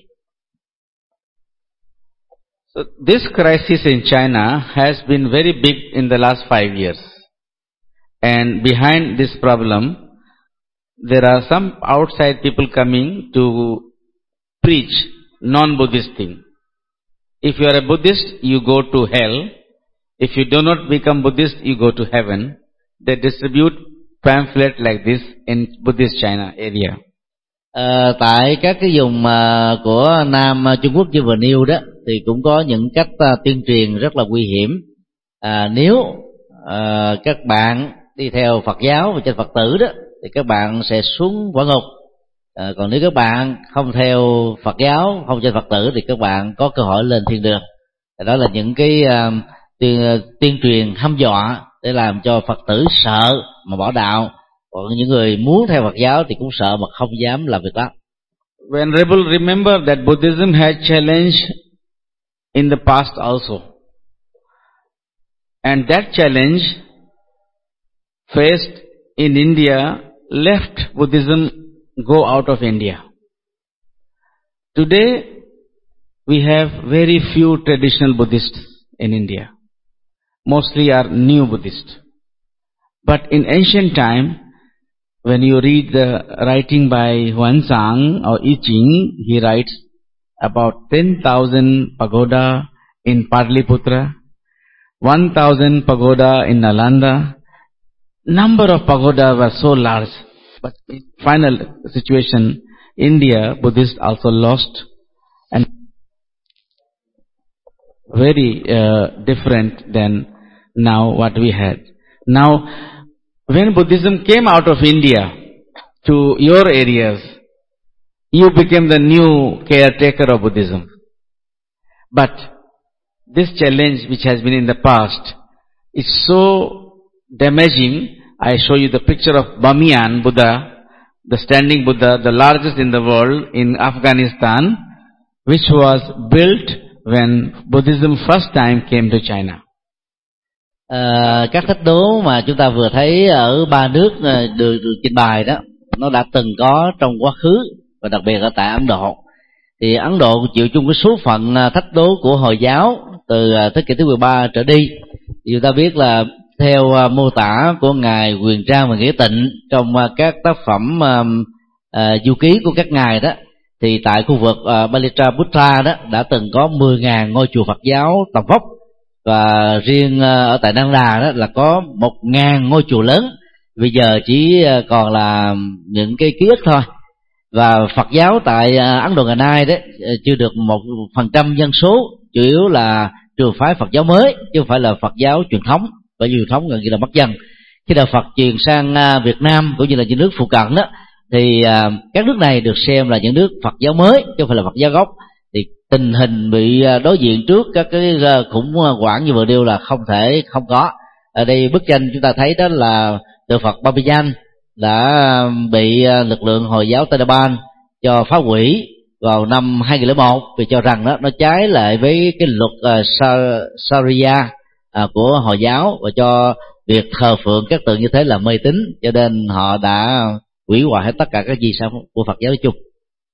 So this crisis in China has been very big in the last 5 years. And behind this problem, there are some outside people coming to preach non-Buddhist thing. If you are a Buddhist, you go to hell. If you do not become Buddhist, you go to heaven. They distribute pamphlet like this in Buddhist China area. Tại các cái vùng của Nam Trung Quốc như vừa nêu đó, thì cũng có những cách tuyên truyền rất là nguy hiểm. Nếu các bạn đi theo Phật giáo và trên Phật tử đó, thì các bạn sẽ xuống quả ngục. Còn nếu các bạn không theo Phật giáo, không trên Phật tử, thì các bạn có cơ hội lên thiên đường. Đó là những cái tuyên truyền hăm dọa để làm cho Phật tử sợ mà bỏ đạo. Còn những người muốn theo Phật giáo thì cũng sợ mà không dám làm việc đó. Venerable, remember that Buddhism has challenged in the past also. And that challenge faced in India left Buddhism go out of India. Today we have very few traditional Buddhists in India. Mostly are new Buddhists. But in ancient time, when you read the writing by Huansang or I Ching, he writes about 10,000 pagoda in Pataliputra, 1,000 pagoda in Nalanda. Number of pagoda were so large. But in final situation, India, Buddhists also lost, and very different than now what we had. Now, when Buddhism came out of India to your areas, you became the new caretaker of Buddhism. But this challenge which has been in the past is so damaging. I show you the picture of Bamiyan Buddha, the standing Buddha, the largest in the world in Afghanistan, which was built when Buddhism first time came to China. Các thách đố mà chúng ta vừa thấy ở ba nước được trình bày đó, nó đã từng có trong quá khứ, và đặc biệt là tại Ấn Độ. Thì Ấn Độ chịu chung cái số phận thách đố của Hồi giáo từ thế kỷ thứ 13 trở đi. Thì chúng ta biết là theo mô tả của ngài Quyền Trang và Nghĩa Tịnh trong các tác phẩm du ký của các ngài đó, thì tại khu vực Pataliputra đó đã từng có 10.000 ngôi chùa Phật giáo tầm vóc, và riêng ở tại Nalanda đó là có 1.000 ngôi chùa lớn. Bây giờ chỉ còn là những cái ký ức thôi. Và Phật giáo tại Ấn Độ ngày nay đấy chưa được 1% dân số, chủ yếu là trường phái Phật giáo mới, chứ không phải là Phật giáo truyền thống, và truyền thống gần như là mất dân. Khi đạo Phật truyền sang Việt Nam cũng như là những nước phụ cận đó, thì các nước này được xem là những nước Phật giáo mới chứ không phải là Phật giáo gốc. Thì tình hình bị đối diện trước các cái khủng hoảng như vừa nêu là không thể không có. Ở đây bức tranh chúng ta thấy đó là tượng Phật Bamiyan đã bị lực lượng Hồi giáo Taliban cho phá hủy vào năm 2001 vì cho rằng đó nó trái lại với cái luật Sharia của Hồi giáo, và cho việc thờ phượng các tượng như thế là mê tín, cho nên họ đã hủy hoại hết tất cả các di sản của Phật giáo nói chung.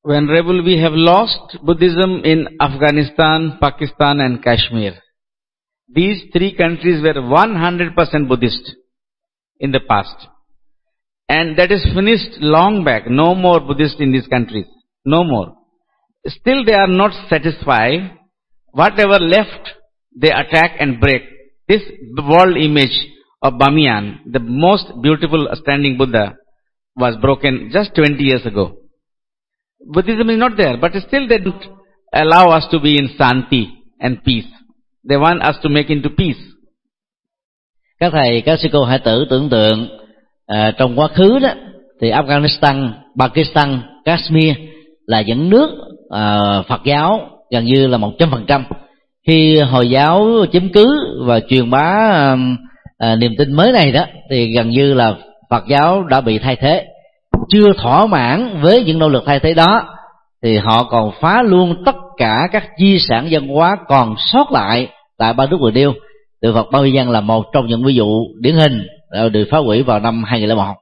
Venerable, we have lost Buddhism in Afghanistan, Pakistan and Kashmir. These three countries were 100% Buddhist in the past. And that is finished long back. No more Buddhist in these countries. No more. Still they are not satisfied. Whatever left, they attack and break. This world image of Bamiyan, the most beautiful standing Buddha, was broken just 20 years ago. Buddhism is not there, but still they don't allow us to be in Santi and peace. They want us to make into peace. Các thầy, các sư cô hãy tưởng tượng trong quá khứ đó thì Afghanistan, Pakistan, Kashmir là những nước Phật giáo gần như là 100%. Khi Hồi giáo chiếm cứ và truyền bá niềm tin mới này đó thì gần như là Phật giáo đã bị thay thế. Chưa thỏa mãn với những nỗ lực thay thế đó thì họ còn phá luôn tất cả các di sản văn hóa còn sót lại tại ba nước Vừa Điêu. Tượng Phật Bamiyan là một trong những ví dụ điển hình đã được phá hủy vào năm 2001.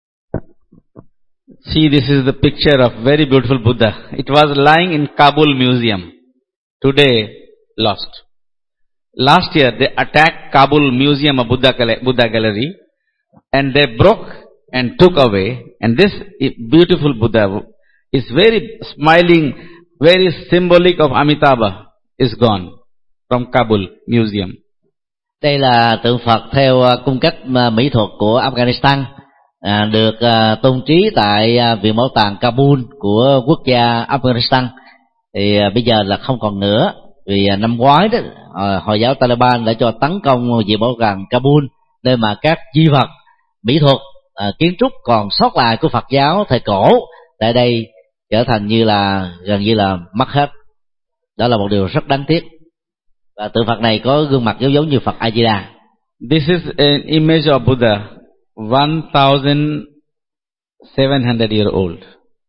See, this is the picture of very beautiful Buddha. It was lying in Kabul Museum. Today, lost. Last year, they attacked Kabul Museum of Buddha Gallery, and they broke and took away. And this beautiful Buddha is very smiling, very symbolic of Amitabha, is gone from Kabul Museum. Đây là tượng Phật theo cung cách mỹ thuật của Afghanistan, được tôn trí tại Viện Bảo tàng Kabul của quốc gia Afghanistan. Thì bây giờ là không còn nữa, vì năm ngoái đó Hồi giáo Taliban đã cho tấn công Viện Bảo tàng Kabul, nơi mà các di vật mỹ thuật kiến trúc còn sót lại của Phật giáo thời cổ tại đây trở thành gần như là mất hết. Đó là một điều rất đáng tiếc. Và tượng Phật này có gương mặt giống như Phật A Di Đà. This is an image of Buddha, 1,700 year old.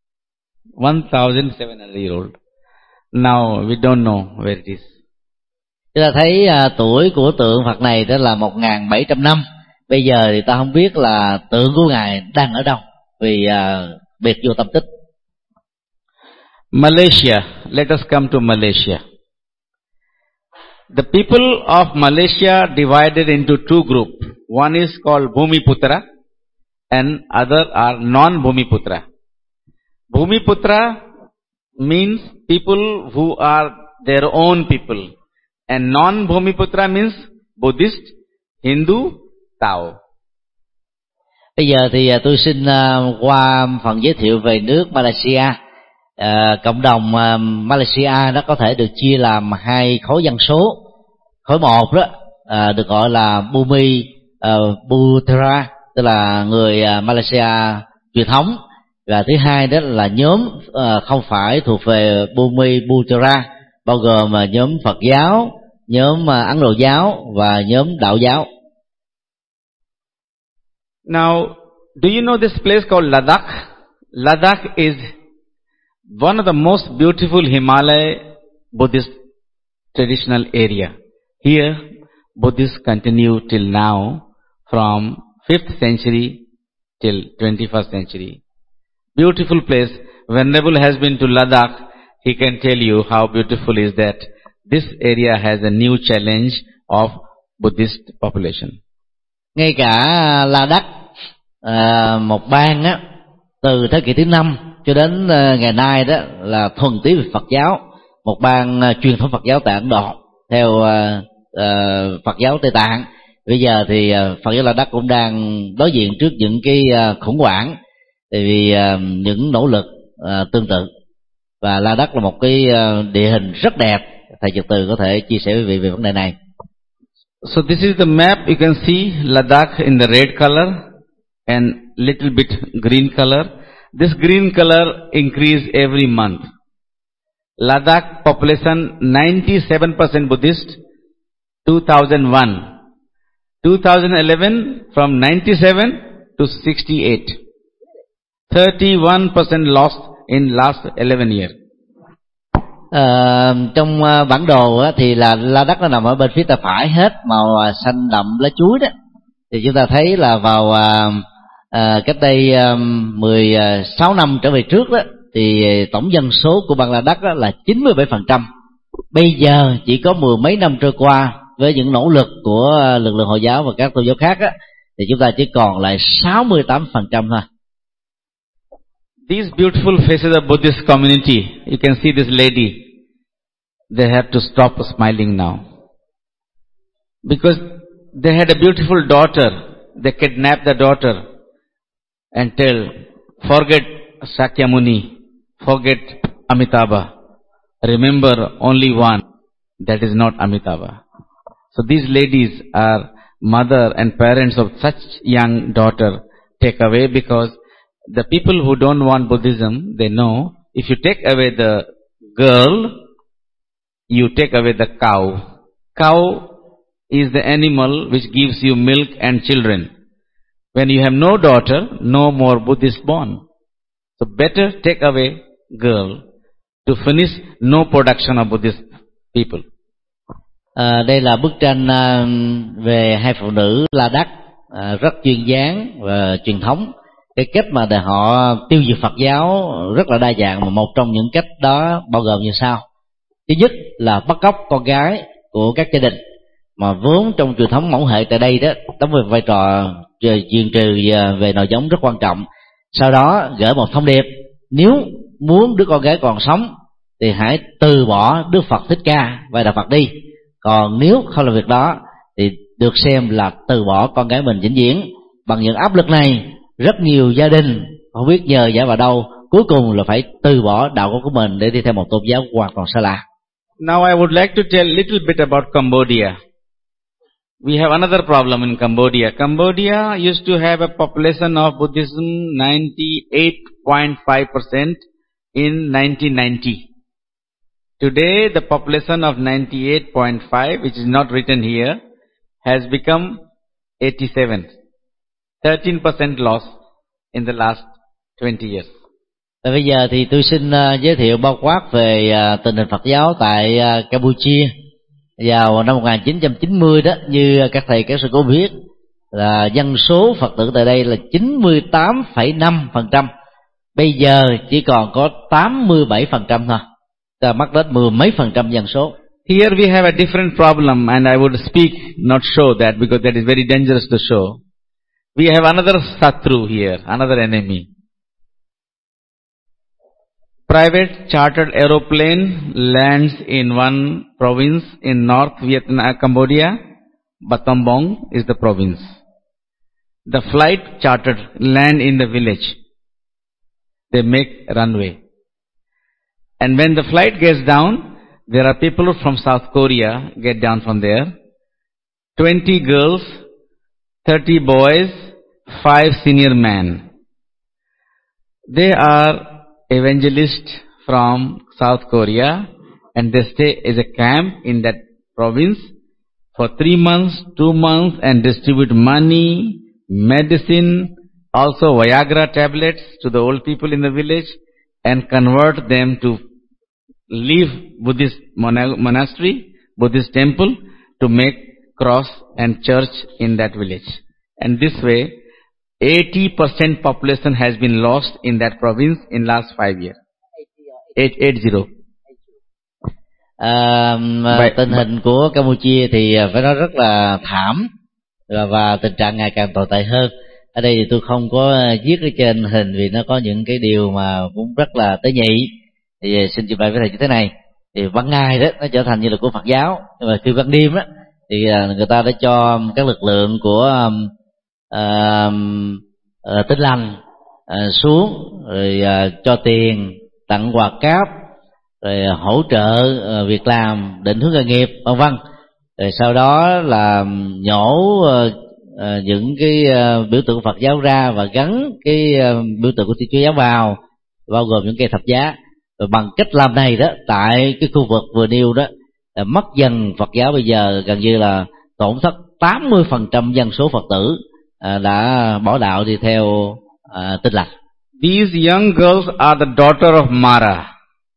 1,700 year old. Now we don't know where it is. Chúng ta thấy tuổi của tượng Phật này đó là 1.700 năm. Bây giờ thì ta không biết là tượng của ngài đang ở đâu, vì biệt vô tâm tích. Malaysia. Let us come to Malaysia. The people of Malaysia divided into two groups. One is called Bhumiputra and other are non-Bhumiputra. Bhumiputra means people who are their own people, and non-Bhumiputra means Buddhist, Hindu, Tao. Bây giờ thì tôi xin qua phần giới thiệu về nước Malaysia. Cộng đồng Malaysia nó có thể được chia làm hai khối dân số. Khối một đó được gọi là Bumi Putra, tức là người Malaysia truyền thống, và thứ hai đó là nhóm không phải thuộc về Bumi Putra, bao gồm nhóm Phật giáo, nhóm Ấn Độ giáo và nhóm Đạo giáo. Now, do you know this place called Ladakh? Ladakh is one of the most beautiful Himalaya Buddhist traditional area. Here, Buddhists continue till now, from 5th century till 21st century. Beautiful place. Venerable has been to Ladakh. He can tell you how beautiful is that. This area has a new challenge of Buddhist population. Ngay cả Ladakh, một bang á, từ thế kỷ thứ 5 cho đến ngày nay đó là thuần túy về Phật giáo, một bang truyền thống Phật giáo tại Ấn Độ theo Phật giáo Tây Tạng. Bây giờ thì Phật giáo Ladakh cũng đang đối diện trước những cái khủng hoảng, tại vì những nỗ lực tương tự. Và Ladakh là một cái địa hình rất đẹp. Thầy Trật Từ có thể chia sẻ với quý vị về vấn đề này. So this is the map. You can see Ladakh in the red color and little bit green color. This green color increase every month. Ladakh population 97% Buddhist, 2001. 2011 from 97 to 68. 31% lost in last 11 years. Trong bản đồ á, thì là Ladakh nó nằm ở bên phía tay phải hết, màu xanh đậm lá chuối đó. Thì chúng ta thấy là vào cách đây 16 năm trở về trước đó, thì tổng dân số của Bangladesh đó là 97%. Bây giờ chỉ có 10 mấy năm trôi qua, với những nỗ lực của lực lượng Hồi giáo và các tôn giáo khác á, thì chúng ta chỉ còn lại 68% thôi. These beautiful faces of Buddhist community, you can see this lady, they have to stop smiling now. Because they had a beautiful daughter, they kidnapped the daughter and tell, forget Sakyamuni, forget Amitabha. Remember only one, that is not Amitabha. So these ladies are mother and parents of such young daughter take away, because the people who don't want Buddhism, they know if you take away the girl, you take away the cow. Cow is the animal which gives you milk and children. When you have no daughter, no more Buddhist born. So better take away girl to finish no production of Buddhist people. Đây là bức tranh về hai phụ nữ Ladakh, rất duyên dáng và truyền thống. Cái cách mà để họ tiêu diệt Phật giáo rất là đa dạng, mà một trong những cách đó bao gồm như sau. Thứ nhất là bắt cóc con gái của các gia đình, mà vốn trong truyền thống mẫu hệ tại đây đó đóng về vai trò truyền trừ về nòi giống rất quan trọng. Sau đó gửi một thông điệp: nếu muốn đứa con gái còn sống thì hãy từ bỏ Đức Phật Thích Ca và Đạo Phật đi, còn nếu không làm việc đó thì được xem là từ bỏ con gái mình vĩnh viễn. Bằng những áp lực này, rất nhiều gia đình không biết nhờ giả vào đâu, cuối cùng là phải từ bỏ đạo của mình để đi theo một tôn giáo hoàn toàn xa lạ. Now I would like to tell a little bit about Cambodia. We have another problem in Cambodia. Cambodia used to have a population of Buddhism 98.5% in 1990. Today the population of 98.5, which is not written here, has become 87. 13% loss in the last 20 years. Bây giờ thì tôi xin giới thiệu bao quát về tình hình Phật giáo tại Campuchia vào năm 1990 đó. Như các thầy các sư cô biết là dân số Phật tử tại đây là 98,5%. Bây giờ chỉ còn có 87% thôi, ta mất đến 10 mấy % dân số. Here we have a different problem, and I would speak, not show that, because that is very dangerous to show. We have another Satru here, another enemy. Private chartered aeroplane lands in one province in North Vietnam, Cambodia. Battambang is the province. The flight chartered land in the village. They make runway. And when the flight gets down, there are people from South Korea get down from there. 20 girls, 30 boys, 5 senior men. They are evangelists from South Korea, and they stay as a camp in that province for 3 months, 2 months, and distribute money, medicine, also Viagra tablets to the old people in the village, and convert them to leave Buddhist monastery, Buddhist temple, to make cross and church in that village. And this way, 80% population has been lost in that province in last 5 years. 80. Tình hình của Campuchia thì phải nói rất là thảm, và tình trạng ngày càng tồi tệ hơn. Ở đây thì tôi không có viết ở trên hình vì nó có những cái điều mà cũng rất là tế nhị. Thì xin trình bày với thầy như thế này: thì ban ngày đó nó trở thành như là của Phật giáo, nhưng mà khi ban đêm đó thì người ta đã cho các lực lượng của Tin Lành xuống, rồi cho tiền, tặng quà cáp, rồi hỗ trợ việc làm, định hướng nghề nghiệp, vân vân. Rồi sau đó là nhổ những cái biểu tượng của Phật giáo ra và gắn cái biểu tượng của Thiên Chúa giáo vào, bao gồm những cây thập giá. Rồi bằng cách làm này đó, tại cái khu vực vừa nêu đó, mất dần Phật giáo bây giờ gần như là tổn thất 80% dân số Phật tử đã bỏ đạo đi theo Tin Lành. These young girls are the daughter of Mara.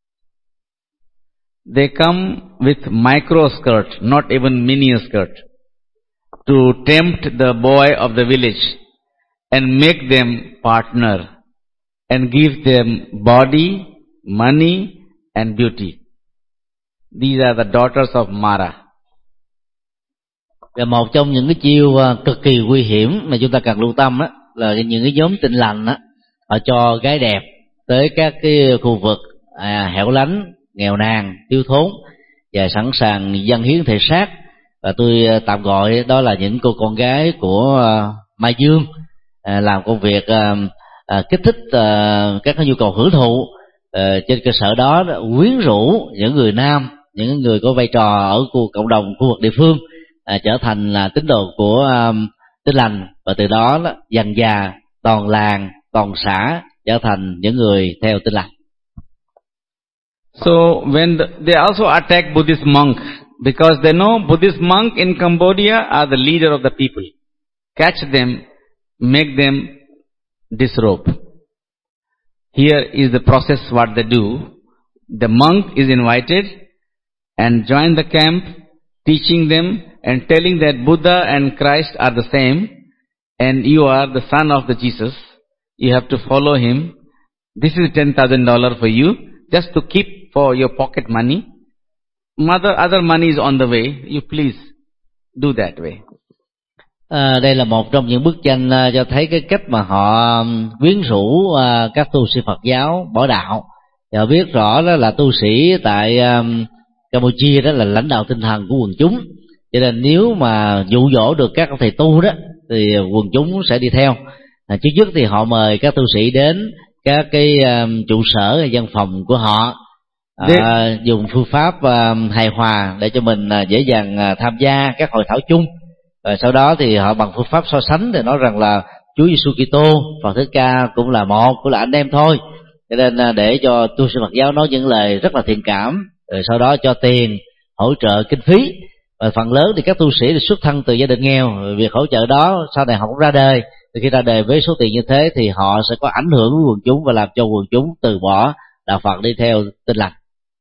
They come with micro skirt, not even mini skirt, to tempt the boy of the village and make them partner and give them body, money, and beauty. These are the daughters of Mara. Và một trong những cái chiêu cực kỳ nguy hiểm mà chúng ta cần lưu tâm đó là những cái nhóm Tin Lành đó, họ cho gái đẹp tới các cái khu vực hẻo lánh, nghèo nàn, thiếu thốn và sẵn sàng dâng hiến thể xác. Và tôi tạm gọi đó là những cô con gái của Mai Dương, làm công việc kích thích các cái nhu cầu hưởng thụ, trên cơ sở đó quyến rũ những người nam, những người có vai trò ở cộng đồng khu vực địa phương trở thành là tín đồ của Tin Lành, và từ đó dần dà toàn làng toàn xã trở thành những người theo Tin Lành. So when they also attack Buddhist monk, because they know Buddhist monk in Cambodia are the leader of the people. Catch them, make them disrobe. Here is the process what they do. The monk is invited and join the camp, teaching them and telling that Buddha and Christ are the same, and you are the son of the Jesus. You have to follow him. This is $10,000 for you, just to keep for your pocket money. Other money is on the way. You please do that way. Đây là một trong những bức tranh cho thấy cái cách mà họ quyến rũ các tu sĩ Phật giáo bỏ đạo. Họ biết rõ đó là tu sĩ tại Campuchia đó là lãnh đạo tinh thần của quần chúng, cho nên nếu mà dụ dỗ được các thầy tu đó thì quần chúng sẽ đi theo. Trước nhất thì họ mời các tu sĩ đến các cái trụ sở văn phòng của họ, dùng phương pháp hài hòa để cho mình dễ dàng tham gia các hội thảo chung. Và sau đó thì họ bằng phương pháp so sánh để nói rằng là Chúa Giêsu Kitô, Phật Thích Ca cũng là một, cũng là anh em thôi. Cho nên để cho tu sĩ Phật giáo nói những lời rất là thiện cảm, rồi sau đó cho tiền hỗ trợ kinh phí. Và phần lớn thì các tu sĩ xuất thân từ gia đình nghèo, việc hỗ trợ đó sau này họ cũng ra đời. Khi ra đời với số tiền như thế thì họ sẽ có ảnh hưởng với quần chúng và làm cho quần chúng từ bỏ đạo Phật đi theo Tin Lành.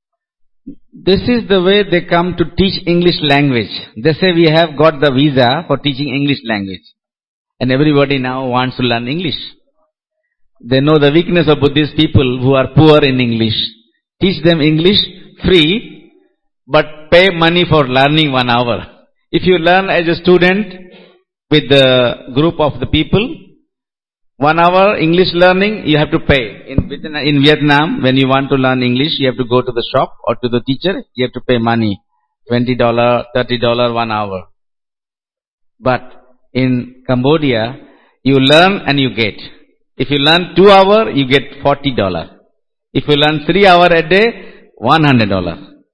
This is the way they come to teach English language. They say we have got the visa for teaching English language. And everybody now wants to learn English. They know the weakness of Buddhist people who are poor in English. Teach them English free, but pay money for learning 1 hour. If you learn as a student with the group of the people, 1 hour English learning, you have to pay. In Vietnam, when you want to learn English, you have to go to the shop or to the teacher, you have to pay money. $20, $30 1 hour. But in Cambodia, you learn and you get. If you learn 2 hours, you get $40. If you learn 3 hours a day, $100.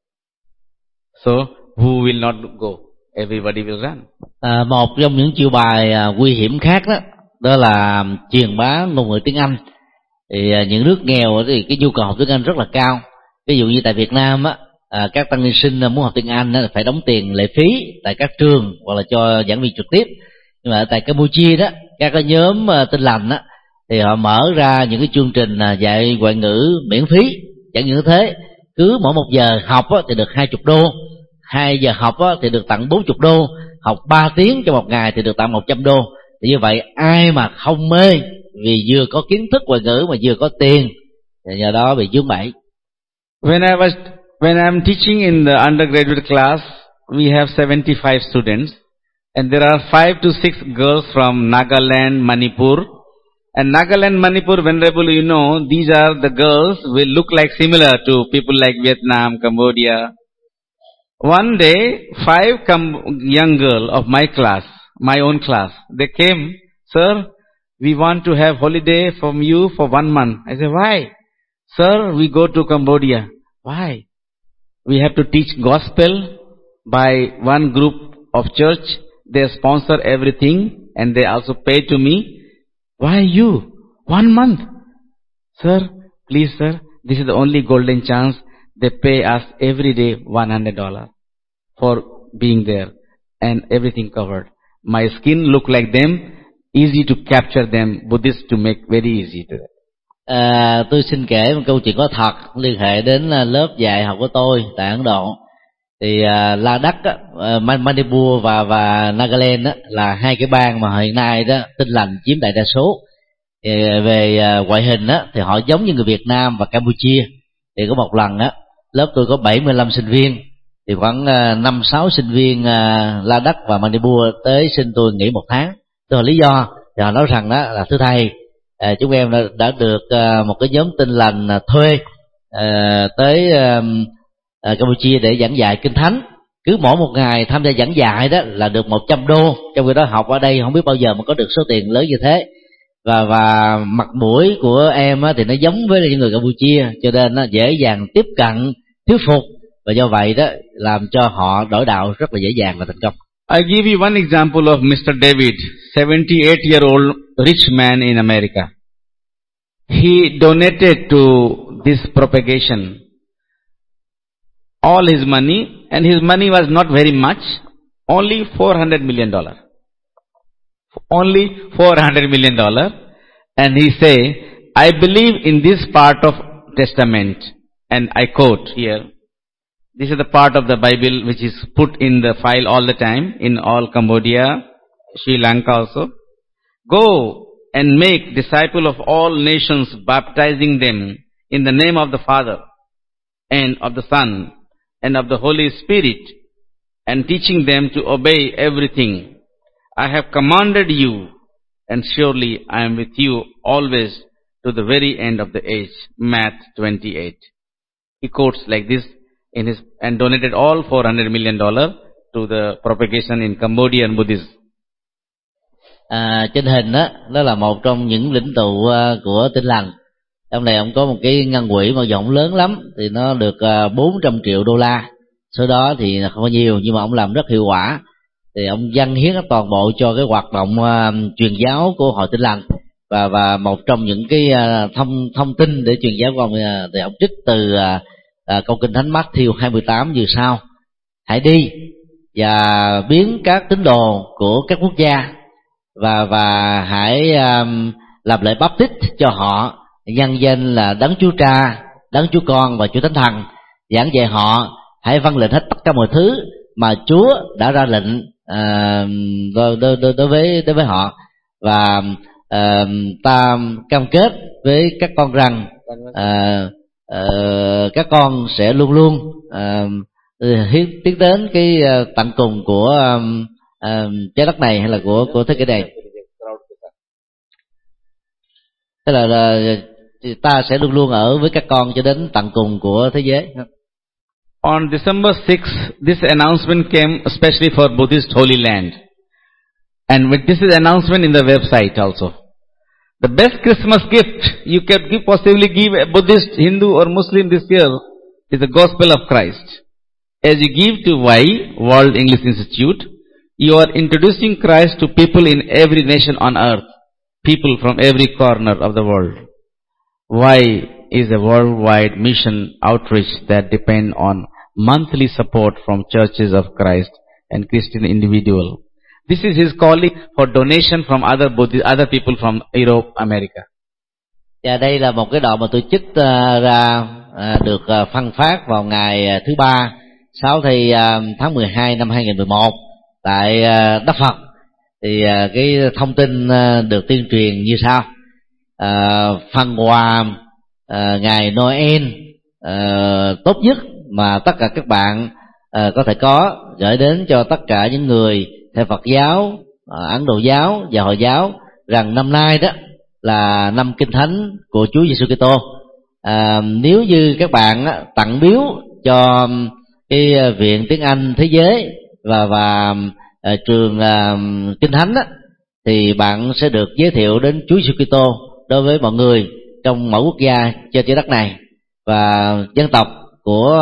So, who will not go? Everybody will run. Một trong những chiêu bài nguy hiểm khác đó là truyền bá ngôn ngữ tiếng Anh. Thì những nước nghèo thì cái nhu cầu học tiếng Anh rất là cao. Ví dụ như tại Việt Nam các tăng ni sinh muốn học tiếng Anh phải đóng tiền lệ phí tại các trường hoặc là cho giảng viên trực tiếp. Nhưng mà tại Campuchia đó, các cái nhóm Tin Lành thì họ mở ra những cái chương trình dạy ngoại ngữ miễn phí. Chẳng những thế, cứ mỗi 1 giờ học thì được $20, 2 giờ học thì được tặng $40, học 3 tiếng cho 1 ngày thì được tặng $100. Thì như vậy ai mà không mê vì vừa có kiến thức ngoại ngữ mà vừa có tiền thì nhờ đó bị vướng bẫy. When I'm teaching in the undergraduate class, we have 75 students, and there are 5 to 6 girls from Nagaland, Manipur. And Nagaland, Manipur, Venerable, you know, these are the girls will look like similar to people like Vietnam, Cambodia. One day, 5 young girls of my class, my own class, they came, "Sir, we want to have holiday from you for 1 month. I said, why? Sir, we go to Cambodia. Why? We have to teach gospel by one group of church. They sponsor everything and they also pay to me. Why you? 1 month. Sir, please sir, this is the only golden chance. They pay us every day $100 for being there and everything covered. My skin look like them, easy to capture them, Buddhists to make very easy to them. Tôi xin kể một câu chuyện có thật liên hệ đến lớp dạy học của tôi tại Ấn Độ. Thì Ladakh, Manipur và Nagaland là 2 cái bang mà hiện nay đó Tin Lành chiếm đại đa số. Về ngoại hình thì họ giống như người Việt Nam và Campuchia, Thì có một lần á, lớp tôi có 75 sinh viên, thì khoảng 5-6 sinh viên Ladakh và Manipur tới xin tôi nghỉ 1 tháng. Tôi hỏi lý do, thì họ nói rằng đó là thưa thầy, chúng em đã được một cái nhóm Tin Lành thuê tới Campuchia để giảng dạy Kinh Thánh. Cứ mỗi một ngày tham gia giảng dạy đó là được 100 đô, trong khi đó học ở đây không biết bao giờ mà có được số tiền lớn như thế. Và mặt mũi của em thì nó giống với những người Campuchia, cho nên nó dễ dàng tiếp cận, thuyết phục, và do vậy đó làm cho họ đổi đạo rất là dễ dàng và thành công. I give you one example of Mr. David, 78-year-old rich man in America. He donated to this propagation all his money, and his money was not very much, only $400 million. Only $400 million. And he say, I believe in this part of Testament, and I quote here, this is the part of the Bible which is put in the file all the time in all Cambodia, Sri Lanka also. Go and make disciple of all nations, baptizing them in the name of the Father and of the Son and of the Holy Spirit, and teaching them to obey everything I have commanded you, and surely I am with you always to the very end of the age. Matthew 28. He quotes like this in his, and donated all $400 million to the propagation in Cambodian Buddhism. Trên hình đó là một trong những lĩnh tụ của Tin Lành. Trong này ông có một cái ngân quỹ mà rộng lớn lắm, thì nó được 400 triệu đô la. Số đó thì không có nhiều, nhưng mà ông làm rất hiệu quả. Thì ông dâng hiến toàn bộ cho cái hoạt động truyền giáo của hội Tin Lành. Và một trong những cái thông tin để truyền giáo của ông thì ông trích từ câu Kinh Thánh Matthew 28 như sau: hãy đi và biến các tín đồ của các quốc gia và hãy làm lễ báp tít cho họ nhân danh là Đấng Chúa Cha, Đấng Chúa Con và Chúa Thánh Thần, giảng dạy họ hãy vâng lệnh hết tất cả mọi thứ mà Chúa đã ra lệnh đối với họ. Và ta cam kết với các con rằng các con sẽ luôn luôn tiến đến cái tận cùng của trái đất này hay là của thế kỷ này. Tức là ta sẽ luôn luôn ở với các con cho đến tận cùng của thế giới. On December 6th, this announcement came especially for Buddhist Holy Land. And with this is announcement in the website also. The best Christmas gift you can possibly give a Buddhist, Hindu or Muslim this year is the Gospel of Christ. As you give to Y, World English Institute, you are introducing Christ to people in every nation on earth, people from every corner of the world. Y is a worldwide mission outreach that depend on monthly support from churches of Christ and Christian individual. This is his calling for donation from other people from Europe, America. Và đây là một cái đoạn mà tôi trích ra được phân phát vào ngày thứ Ba 6 tháng 12 năm 2011 tại Đất Phật. Thì cái thông tin được tuyên truyền như sau: phần quà ngày Noel tốt nhất mà tất cả các bạn có thể có gửi đến cho tất cả những người theo Phật giáo, Ấn Độ giáo và Hồi giáo, rằng năm nay đó là năm Kinh Thánh của Chúa Giêsu Kitô. Nếu như các bạn tặng biếu cho cái Viện Tiếng Anh Thế Giới và trường Kinh Thánh đó, thì bạn sẽ được giới thiệu đến Chúa Giêsu Kitô đối với mọi người trong mỗi quốc gia trên trái đất này, và dân tộc của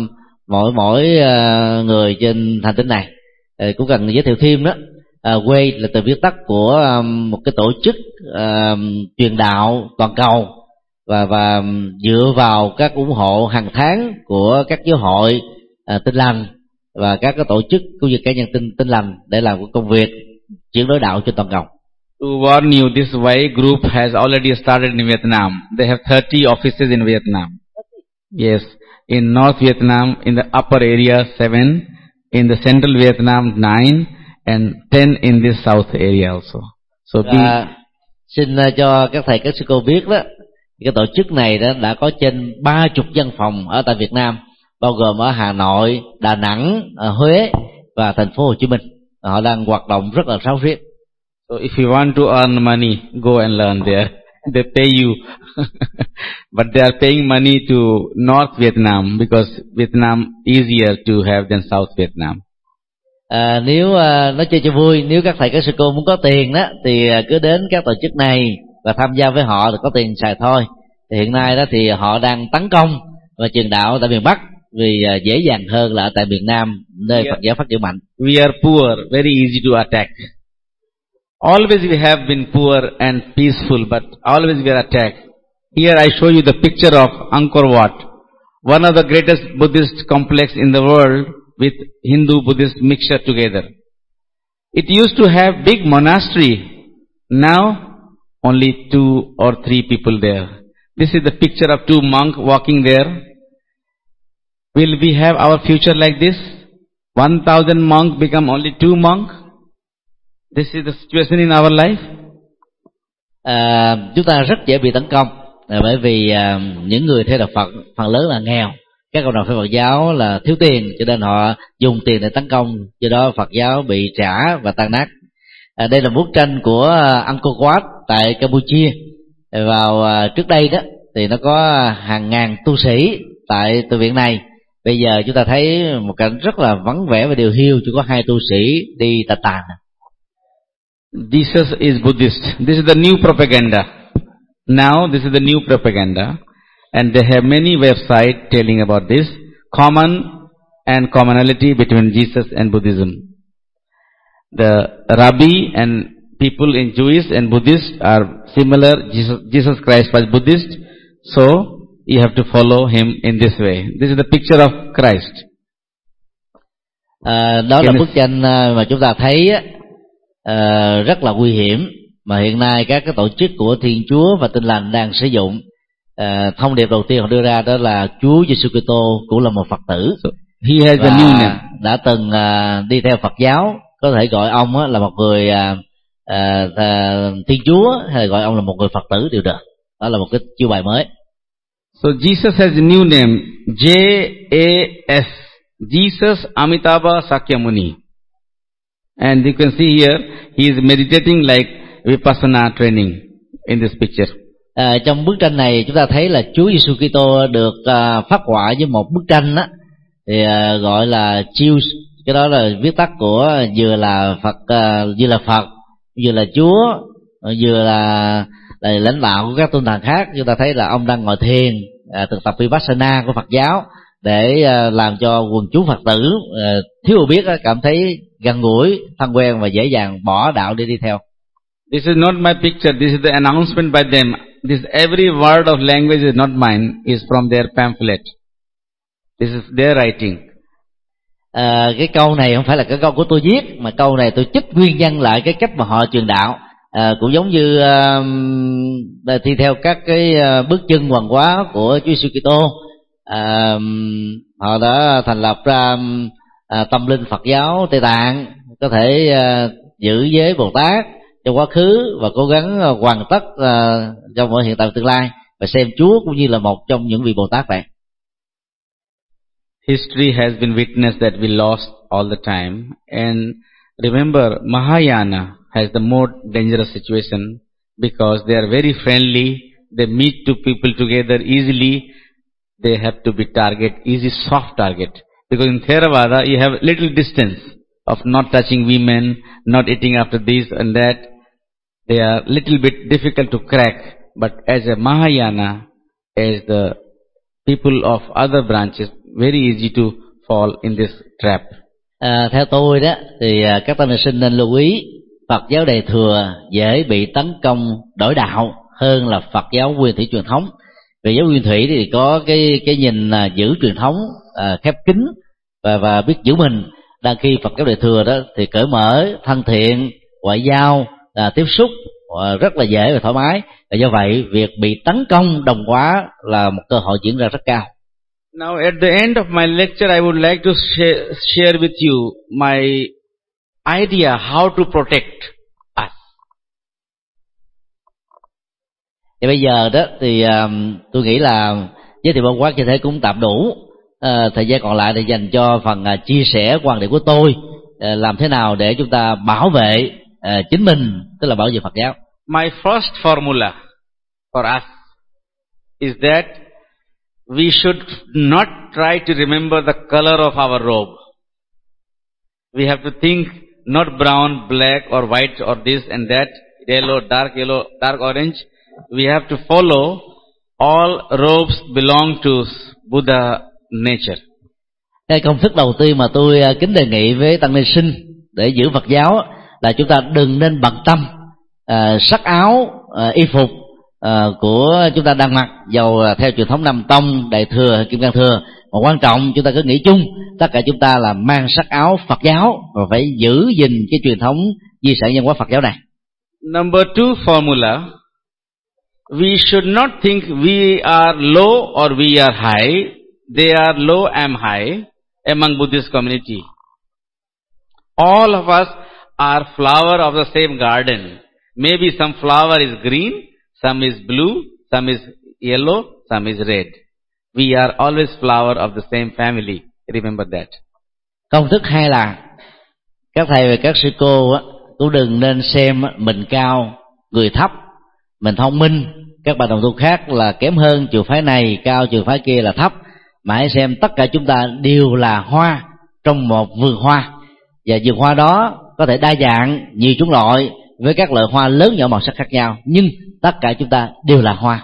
mỗi người trên hành tinh này. Cũng cần giới thiệu thêm đó, Way là từ viết tắt của một cái tổ chức truyền đạo toàn cầu, và dựa vào các ủng hộ hàng tháng của các giáo hội Tin Lành và các cái tổ chức cũng như cá nhân Tin Lành để làm công việc chuyển đổi đạo trên toàn cầu. To warn you, this Y group has already started in Vietnam. They have 30 offices in Vietnam. Yes, in North Vietnam, in the upper area 7, in the central Vietnam 9, and 10 in this south area also. So xin cho các thầy các sư cô biết đó, Cái tổ chức này đã có trên 30 văn phòng ở tại Việt Nam, bao gồm ở Hà Nội, Đà Nẵng, Huế và thành phố Hồ Chí Minh. Họ đang hoạt động rất là ráo riết. So if you want to earn money, go and learn there. They pay you. But they are paying money to North Vietnam because Vietnam easier to have than South Vietnam. Nếu nói chơi cho vui, nếu các thầy các sư cô muốn có tiền đó thì cứ đến các tổ chức này và tham gia với họ thì có tiền xài thôi. Thì hiện nay đó thì họ đang tấn công và truyền đạo tại miền Bắc vì dễ dàng hơn là ở tại miền Nam, nơi Phật giáo phát triển mạnh. We are poor, very easy to attack. Always we have been poor and peaceful, but always we are attacked. Here I show you the picture of Angkor Wat, one of the greatest Buddhist complex in the world with Hindu-Buddhist mixture together. It used to have big monastery. Now only 2 or 3 people there. This is the picture of 2 monks walking there. Will we have our future like this? 1,000 monks become only 2 monks? This is the situation in our life. Chúng ta rất dễ bị tấn công bởi vì những người theo đạo Phật phần lớn là nghèo. Các cộng đồng Phật giáo là thiếu tiền, cho nên họ dùng tiền để tấn công, do đó Phật giáo bị trả và tan nát. Đây là bức tranh của Angkor Wat tại Campuchia. Vào trước đây đó thì nó có hàng ngàn tu sĩ tại từ viện này. Bây giờ chúng ta thấy một cảnh rất là vắng vẻ và điều hiu, chỉ có 2 tu sĩ đi tà tàng. Jesus is Buddhist. This is the new propaganda. Now this is the new propaganda. And they have many websites telling about this. Common and commonality between Jesus and Buddhism. The Rabbi and people in Jewish and Buddhist are similar. Jesus Christ was Buddhist. So you have to follow him in this way. This is the picture of Christ. Đó là bức tranh mà chúng ta thấy rất là nguy hiểm mà hiện nay các cái tổ chức của Thiên Chúa và Tin Lành đang sử dụng. Thông điệp đầu tiên họ đưa ra đó là Chúa Giêsu Kitô cũng là một Phật tử. So, he has a new name. Đã từng đi theo Phật giáo, có thể gọi ông là một người Thiên Chúa hay là gọi ông là một người Phật tử đều được. Đó là một cái chiêu bài mới. So Jesus has a new name, J-A-S, Jesus Amitabha Sakyamuni. And you can see here, he is meditating like Vipassana training in this picture. Trong bức tranh này chúng ta thấy là Chúa Giêsu Kitô được phát họa với một bức tranh đó, thì gọi là chiêu. Cái đó là viết tắt của vừa là Phật, vừa là Chúa, vừa là lãnh đạo của các tôn thần khác. Chúng ta thấy là ông đang ngồi thiền, thực tập Vipassana của Phật giáo để làm cho quần chúng Phật tử thiếu hiểu biết cảm thấy gần gũi, thân quen và dễ dàng bỏ đạo để đi theo. This is not my picture. This is the announcement by them. This every word of language is not mine. Is from their pamphlet. This is their writing. Cái câu này không phải là cái câu của tôi viết, mà câu này tôi trích nguyên nhân lại cái cách mà họ truyền đạo. Cũng giống như thi theo các cái bước chân hoàn hóa của Chúa Giêsu Kitô. Họ đã thành lập ra tâm linh Phật giáo Tây Tạng, có thể giữ giới Bồ Tát trong quá khứ và cố gắng hoàn tất trong mọi hiện tại tương lai, và xem Chúa cũng như là một trong những vị Bồ Tát vậy. History has been witnessed that we lost all the time. And remember, Mahayana has the more dangerous situation because they are very friendly. They meet two people together easily. They have to be easy soft target. Because in Theravada, you have little distance of not touching women, not eating after this and that. They are little bit difficult to crack. But as a Mahayana, as the people of other branches, very easy to fall in this trap. Theo tôi đó thì các tăng ni sinh nên lưu ý, Phật giáo Đại thừa dễ bị tấn công đổi đạo hơn là Phật giáo Nguyên Thủy truyền thống. Về giáo Nguyên Thủy thì có cái nhìn giữ truyền thống khép kín và biết giữ mình, đang khi Phật giáo Đại thừa đó thì cởi mở, thân thiện, ngoại giao, tiếp xúc rất là dễ và thoải mái. Và do vậy việc bị tấn công đồng hóa là một cơ hội diễn ra rất cao. Now at the end of my lecture, I would like to share with you my idea how to protect us. Thì bây giờ đó thì tôi nghĩ là giới thiệu bao quát như thế cũng tạm đủ. Thời gian còn lại để dành cho phần chia sẻ quan điểm của tôi, làm thế nào để chúng ta bảo vệ chính mình, tức là bảo vệ Phật giáo. My first formula for us is that we should not try to remember the color of our robe. We have to think not brown, black or white or this and that, yellow, dark orange. We have to follow all robes belong to Buddha nature. Cái công thức đầu tiên mà tôi kính đề nghị với tăng ni sinh để giữ Phật giáo là chúng ta đừng nên bận tâm sắc áo, y phục của chúng ta đang mặc, dầu theo truyền thống Nam Tông, Đại Thừa hay Kim Cang Thừa. Mà quan trọng chúng ta cứ nghĩ chung tất cả chúng ta là mang sắc áo Phật giáo và phải giữ gìn cái truyền thống di sản văn hóa Phật giáo này. Number 2 formula, we should not think we are low or we are high. They are low, I am high among Buddhist community. All of us are flower of the same garden. Maybe some flower is green, some is blue, some is yellow, some is red. We are always flower of the same family. Remember that. Công thức hai là các thầy và các sư cô cũng đừng nên xem mình cao người thấp, mình thông minh, các bạn đồng tu khác là kém hơn, trường phái này cao, trường phái kia là thấp, mà hãy xem tất cả chúng ta đều là hoa trong một vườn hoa, và vườn hoa đó có thể đa dạng nhiều chủng loại với các loại hoa lớn nhỏ màu sắc khác nhau, nhưng tất cả chúng ta đều là hoa.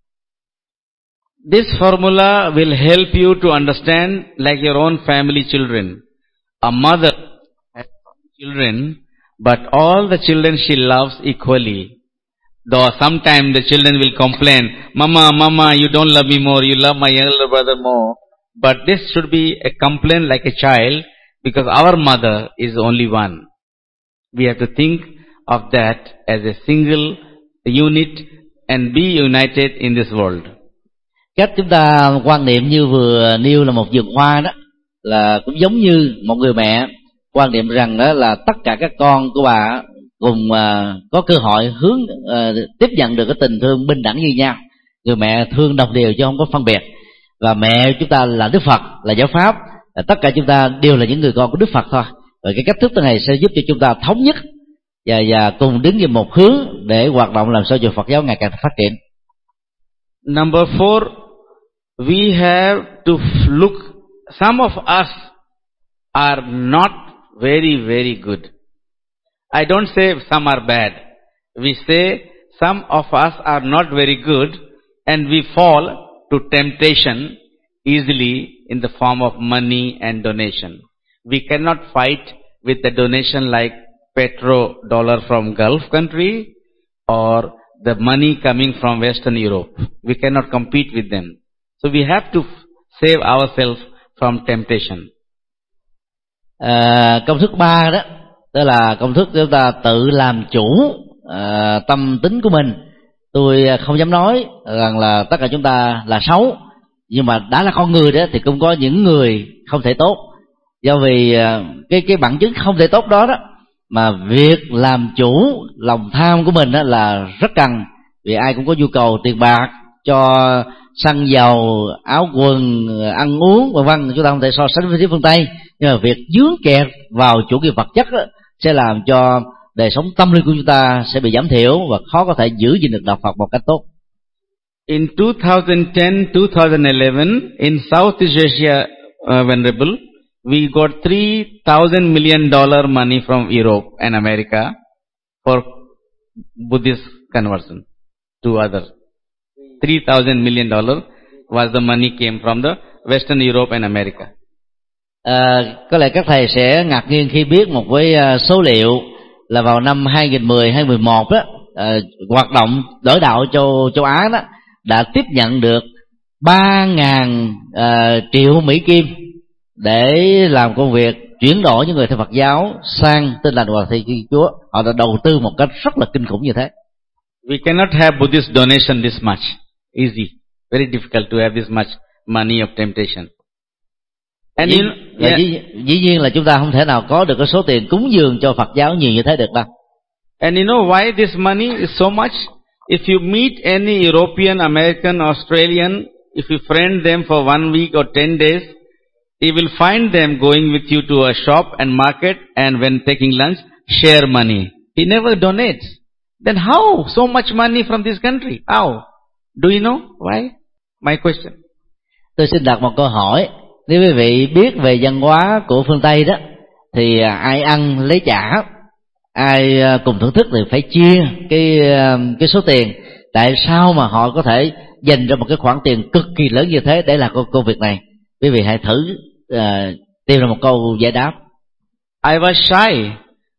This formula will help you to understand like your own family children. A mother has children, but all the children she loves equally. Though sometimes the children will complain, Mama, you don't love me more, you love my elder brother more. But this should be a complaint like a child, because our mother is only one. We have to think of that as a single unit and be united in this world. Cách chúng ta quan niệm như vừa nêu là một vườn hoa đó, là cũng giống như một người mẹ quan niệm rằng đó là tất cả các con của bà cùng có cơ hội tiếp nhận được cái tình thương bình đẳng như nhau. Người mẹ thương đồng đều chứ không có phân biệt. Và mẹ chúng ta là Đức Phật, là giáo pháp, tất cả chúng ta đều là những người con của Đức Phật thôi. Và cái cách thức này sẽ giúp cho chúng ta thống nhất và cùng đứng về một hướng để hoạt động làm sao cho Phật giáo ngày càng phát triển. Number 4, we have to look. Some of us are not very, very good. I don't say some are bad. We say some of us are not very good and we fall to temptation easily in the form of money and donation. We cannot fight with the donation like petrodollar from Gulf country or the money coming from Western Europe. We cannot compete with them. So we have to save ourselves from temptation. Công thức 3 đó, tức là công thức chúng ta tự làm chủ tâm tính của mình. Tôi không dám nói rằng là tất cả chúng ta là xấu, nhưng mà đã là con người đó thì cũng có những người không thể tốt. Do vì cái bằng chứng không thể tốt đó mà việc làm chủ lòng tham của mình đó là rất cần. Vì ai cũng có nhu cầu tiền bạc cho xăng dầu, áo quần, ăn uống vân vân, chúng ta không thể so sánh với phía phương Tây. Nhưng mà việc dướng kẹt vào chủ nghĩa vật chất đó, sẽ làm cho đời sống tâm linh của chúng ta sẽ bị giảm thiểu và khó có thể giữ gìn được đạo Phật một cách tốt. In 2010-2011 in Southeast Asia, Venerable, we got $3,000 million money from Europe and America for Buddhist conversion to others. $3,000 million was the money came from the Western Europe and America. Có lẽ các thầy sẽ ngạc nhiên khi biết một cái số liệu là vào năm 2010-2011 đó, hoạt động đổi đạo châu Á đó đã tiếp nhận được 3.000 triệu Mỹ Kim để làm công việc chuyển đổi những người theo Phật giáo sang Tin Lành và Thiên Chúa. Họ đã đầu tư một cách rất là kinh khủng như thế. We cannot have Buddhist donation this much easy. Very difficult to have this much money of temptation. And dĩ nhiên là chúng ta không thể nào có được cái số tiền cúng dường cho Phật giáo nhiều như thế được đâu. And you know why this money is so much? If you meet any European, American, Australian, if you friend them for 1 week or 10 days, you will find them going with you to a shop and market, and when taking lunch, share money. He never donates. Then how so much money from this country? How? Do you know why? My question. Tôi xin đặt một câu hỏi. Nếu quý vị biết về văn hóa của phương Tây đó, thì ai ăn lấy trả, ai cùng thưởng thức thì phải chia cái số tiền. Tại sao mà họ có thể dành ra một cái khoản tiền cực kỳ lớn như thế để làm công việc này? Quý vị hãy thử tìm ra một câu giải đáp. I was shy.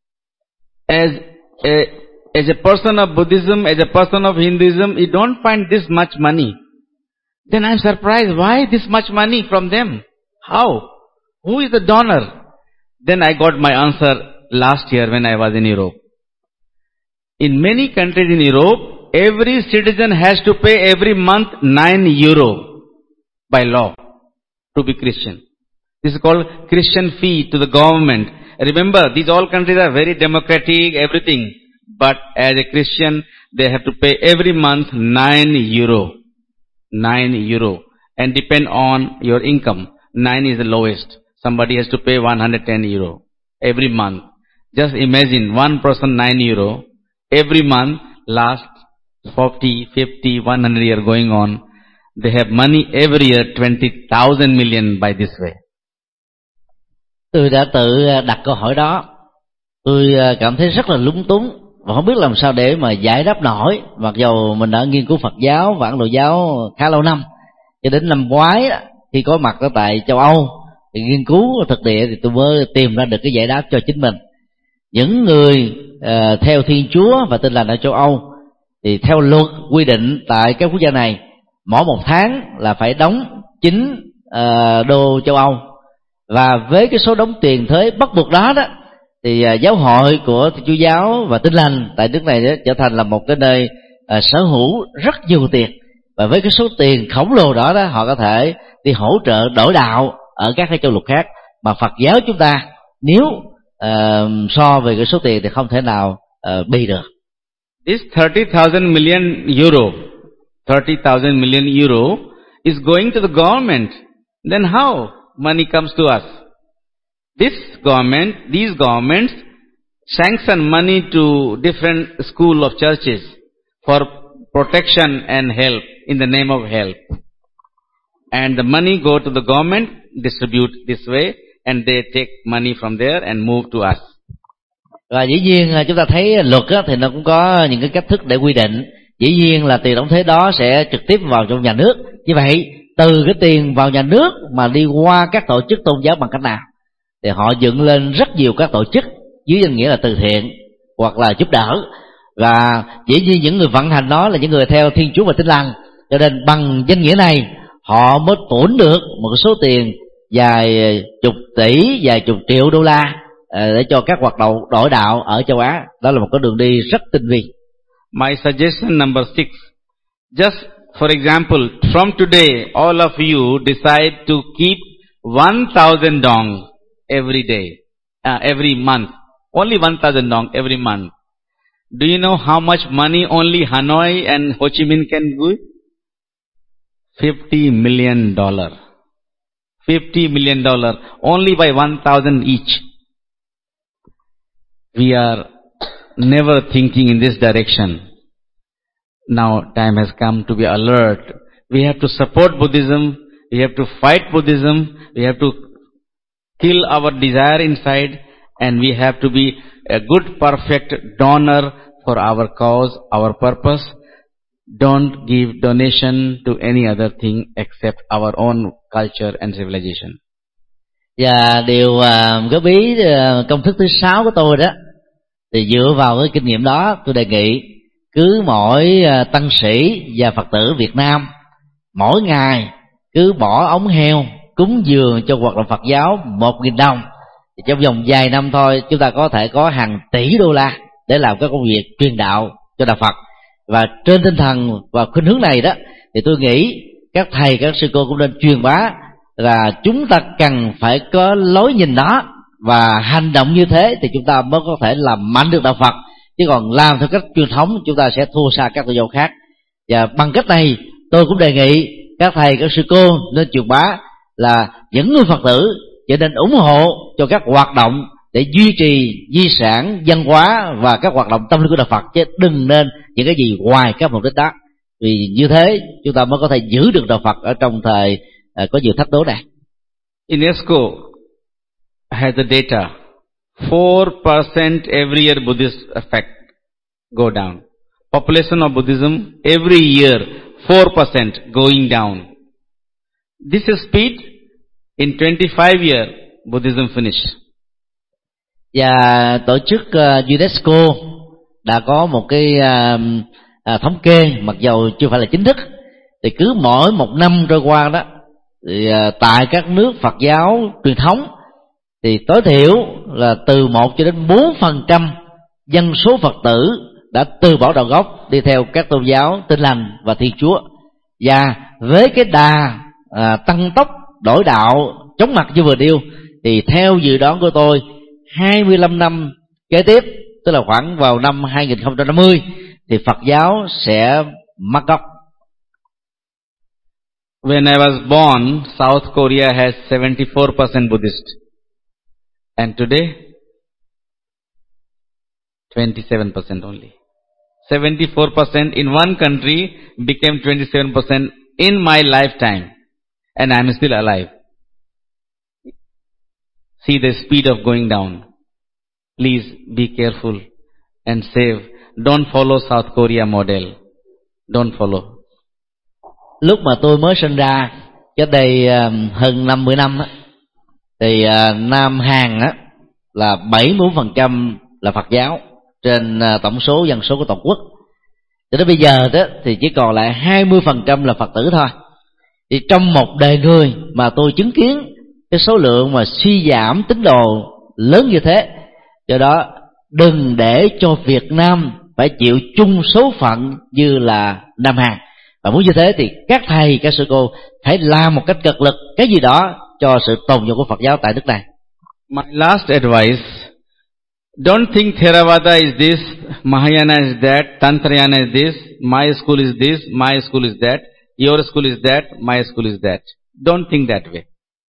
As a person of Buddhism, as a person of Hinduism, you don't find this much money. Then I'm surprised, why this much money from them? How? Who is the donor? Then I got my answer last year when I was in Europe. In many countries in Europe, every citizen has to pay every month 9 euro by law to be Christian. This is called Christian fee to the government. Remember, these all countries are very democratic, everything. But as a Christian, they have to pay every month 9 euro. 9 euro. And depend on your income. 9 is the lowest. Somebody has to pay 110 euro every month. Just imagine one person 9 euro every month, last 40, 50, 100 years going on. They have money every year, 20,000 million by this way. Tôi đã tự đặt câu hỏi đó. Tôi cảm thấy rất là lúng túng và không biết làm sao để mà giải đáp nổi, mặc dầu mình đã nghiên cứu Phật giáo và Ấn Độ giáo khá lâu năm. Cho đến năm ngoái khi có mặt ở tại châu Âu thì nghiên cứu thực địa thì tôi mới tìm ra được cái giải đáp cho chính mình. Những người theo Thiên Chúa và Tin Lành ở châu Âu thì theo luật quy định tại các quốc gia này, mỗi một tháng là phải đóng 9 đô châu Âu, và với cái số đóng tiền thuế bắt buộc đó thì giáo hội của Thiên Chúa giáo và Tin Lành tại nước này trở thành là một cái nơi sở hữu rất nhiều tiền, và với cái số tiền khổng lồ đó họ có thể đi hỗ trợ đổi đạo ở các cái châu lục khác, mà Phật giáo chúng ta nếu so về cái số tiền thì không thể nào bi được. This 30,000 million euro, 30,000 million euro is going to the government. Then how money comes to us? These governments sanction money to different school of churches for protection and help in the name of help. And the money go to the government, distribute this way, and they take money from there and move to us. Và dĩ nhiên chúng ta thấy luật thì nó cũng có những cái cách thức để quy định. Dĩ nhiên là tiền đóng thuế đó sẽ trực tiếp vào trong nhà nước. Như vậy từ cái tiền vào nhà nước mà đi qua các tổ chức tôn giáo bằng cách nào? Thì họ dựng lên rất nhiều các tổ chức dưới danh nghĩa là từ thiện hoặc là giúp đỡ, và dĩ nhiên những người vận hành đó là những người theo Thiên Chúa và Tin Lành, cho nên bằng danh nghĩa này họ mới tổn được một số tiền vài chục tỷ, vài chục triệu đô la để cho các hoạt động đổi đạo ở châu Á. Đó là một cái đường đi rất tinh vi. My suggestion number 6. Just for example, from today, all of you decide to keep 1,000 dong every day, every month. Only 1,000 dong every month. Do you know how much money only Hanoi and Ho Chi Minh can give? $50 million. $50 million only by 1,000 each. We are never thinking in this direction. Now time has come to be alert. We have to support Buddhism. We have to fight Buddhism. We have to kill our desire inside, and we have to be a good, perfect donor for our cause, our purpose. Don't give donation to any other thing except our own culture and civilization. Và điều góp ý công thức thứ 6 của tôi đó, thì dựa vào cái kinh nghiệm đó, tôi đề nghị cứ mỗi tăng sĩ và Phật tử Việt Nam mỗi ngày cứ bỏ ống heo cúng dường cho hoạt động Phật giáo 1.000 đồng, thì trong vòng vài năm thôi chúng ta có thể có hàng tỷ đô la để làm các công việc truyền đạo cho đạo Phật. Và trên tinh thần và khuynh hướng này đó, thì tôi nghĩ các thầy các sư cô cũng nên truyền bá là chúng ta cần phải có lối nhìn đó, và hành động như thế thì chúng ta mới có thể làm mạnh được đạo Phật. chứ còn làm theo cách truyền thống chúng ta sẽ thua xa các tôn giáo khác. Và bằng cách này tôi cũng đề nghị các thầy, các sư cô nên truyền bá là những người Phật tử trở nên ủng hộ cho các hoạt động để duy trì di sản văn hóa và các hoạt động tâm linh của Đạo Phật, chứ đừng nên những cái gì ngoài các mục đích đó. Vì như thế chúng ta mới có thể giữ được Đạo Phật ở trong thời có nhiều thách đố này. UNESCO has the data. 4% every year Buddhist effect go down. Population of Buddhism every year 4% going down. This is speed. In 25 years Buddhism finished. Và tổ chức UNESCO đã có một cái thống kê, mặc dầu chưa phải là chính thức, thì cứ mỗi một năm trôi qua đó thì tại các nước Phật giáo truyền thống thì tối thiểu là từ 1 cho đến 4% dân số Phật tử đã từ bỏ đạo gốc đi theo các tôn giáo Tin Lành và Thiên Chúa. Và với cái đà tăng tốc đổi đạo chóng mặt như vừa nêu thì theo dự đoán của tôi 25 năm kế tiếp, tức là khoảng vào năm 2050 thì Phật giáo sẽ mất gốc. When I was born, South Korea has 74% Buddhist. And today, 27% only. 74% in one country became 27% in my lifetime. And I am still alive. See the speed of going down. Please be careful and save. Don't follow South Korea model. Don't follow. Lúc mà tôi mới sinh ra, cách đây hơn 50 năm á, thì Nam Hàn á là 74% là Phật giáo trên tổng số dân số của toàn quốc. Cho đến bây giờ đó thì chỉ còn lại 20% là Phật tử thôi. Thì trong một đời người mà tôi chứng kiến cái số lượng mà suy giảm tín đồ lớn như thế, do đó đừng để cho Việt Nam phải chịu chung số phận như là Nam Hàn. Và muốn như thế thì các thầy, các sư cô hãy làm một cách cực lực cái gì đó cho sự tồn vong của Phật giáo tại nước này. My last advice: don't think Theravada is this, Mahayana is that, Tantrayana is this, my school is this, my school is that, your school is that, my school is that. Don't think that way.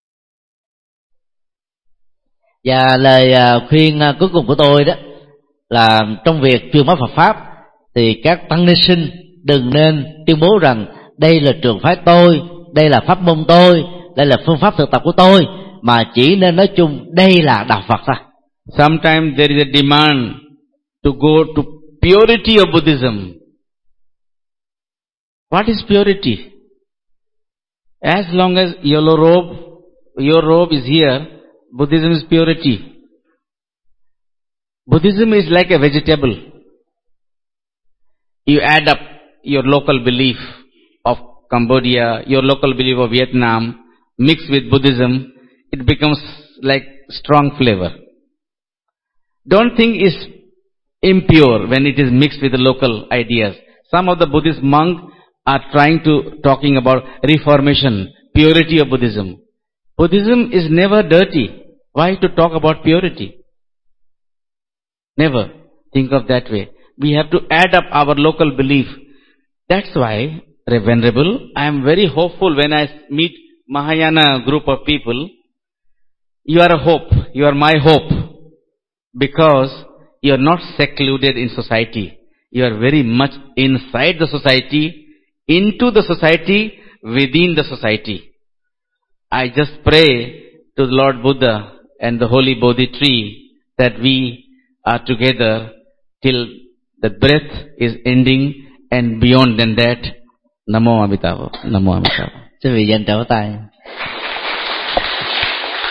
Và lời khuyên cuối cùng của tôi đó là trong việc truyền bá Phật pháp thì các tăng ni sinh đừng nên tuyên bố rằng đây là trường phái tôi, đây là pháp môn tôi, đây là phương pháp thực tập của tôi, mà chỉ nên nói chung đây là đạo Phật thôi. Sometimes there is a demand to go to purity of Buddhism. What is purity? As long as your robe is here, Buddhism is purity. Buddhism is like a vegetable. You add up your local belief of Cambodia, your local belief of Vietnam, mix with Buddhism, it becomes like strong flavor. Don't think it's impure when it is mixed with the local ideas. Some of the Buddhist monks are talking about reformation, purity of Buddhism. Buddhism is never dirty. Why to talk about purity? Never think of that way. We have to add up our local belief. That's why, Venerable, I am very hopeful when I meet Mahayana group of people. You are a hope. You are my hope. Because you are not secluded in society. You are very much inside the society, into the society, within the society. I just pray to the Lord Buddha and the Holy Bodhi tree that we are together till the breath is ending and beyond than that. Namo Amitabha. Namo Amitabha. Xin vị danh trao tay.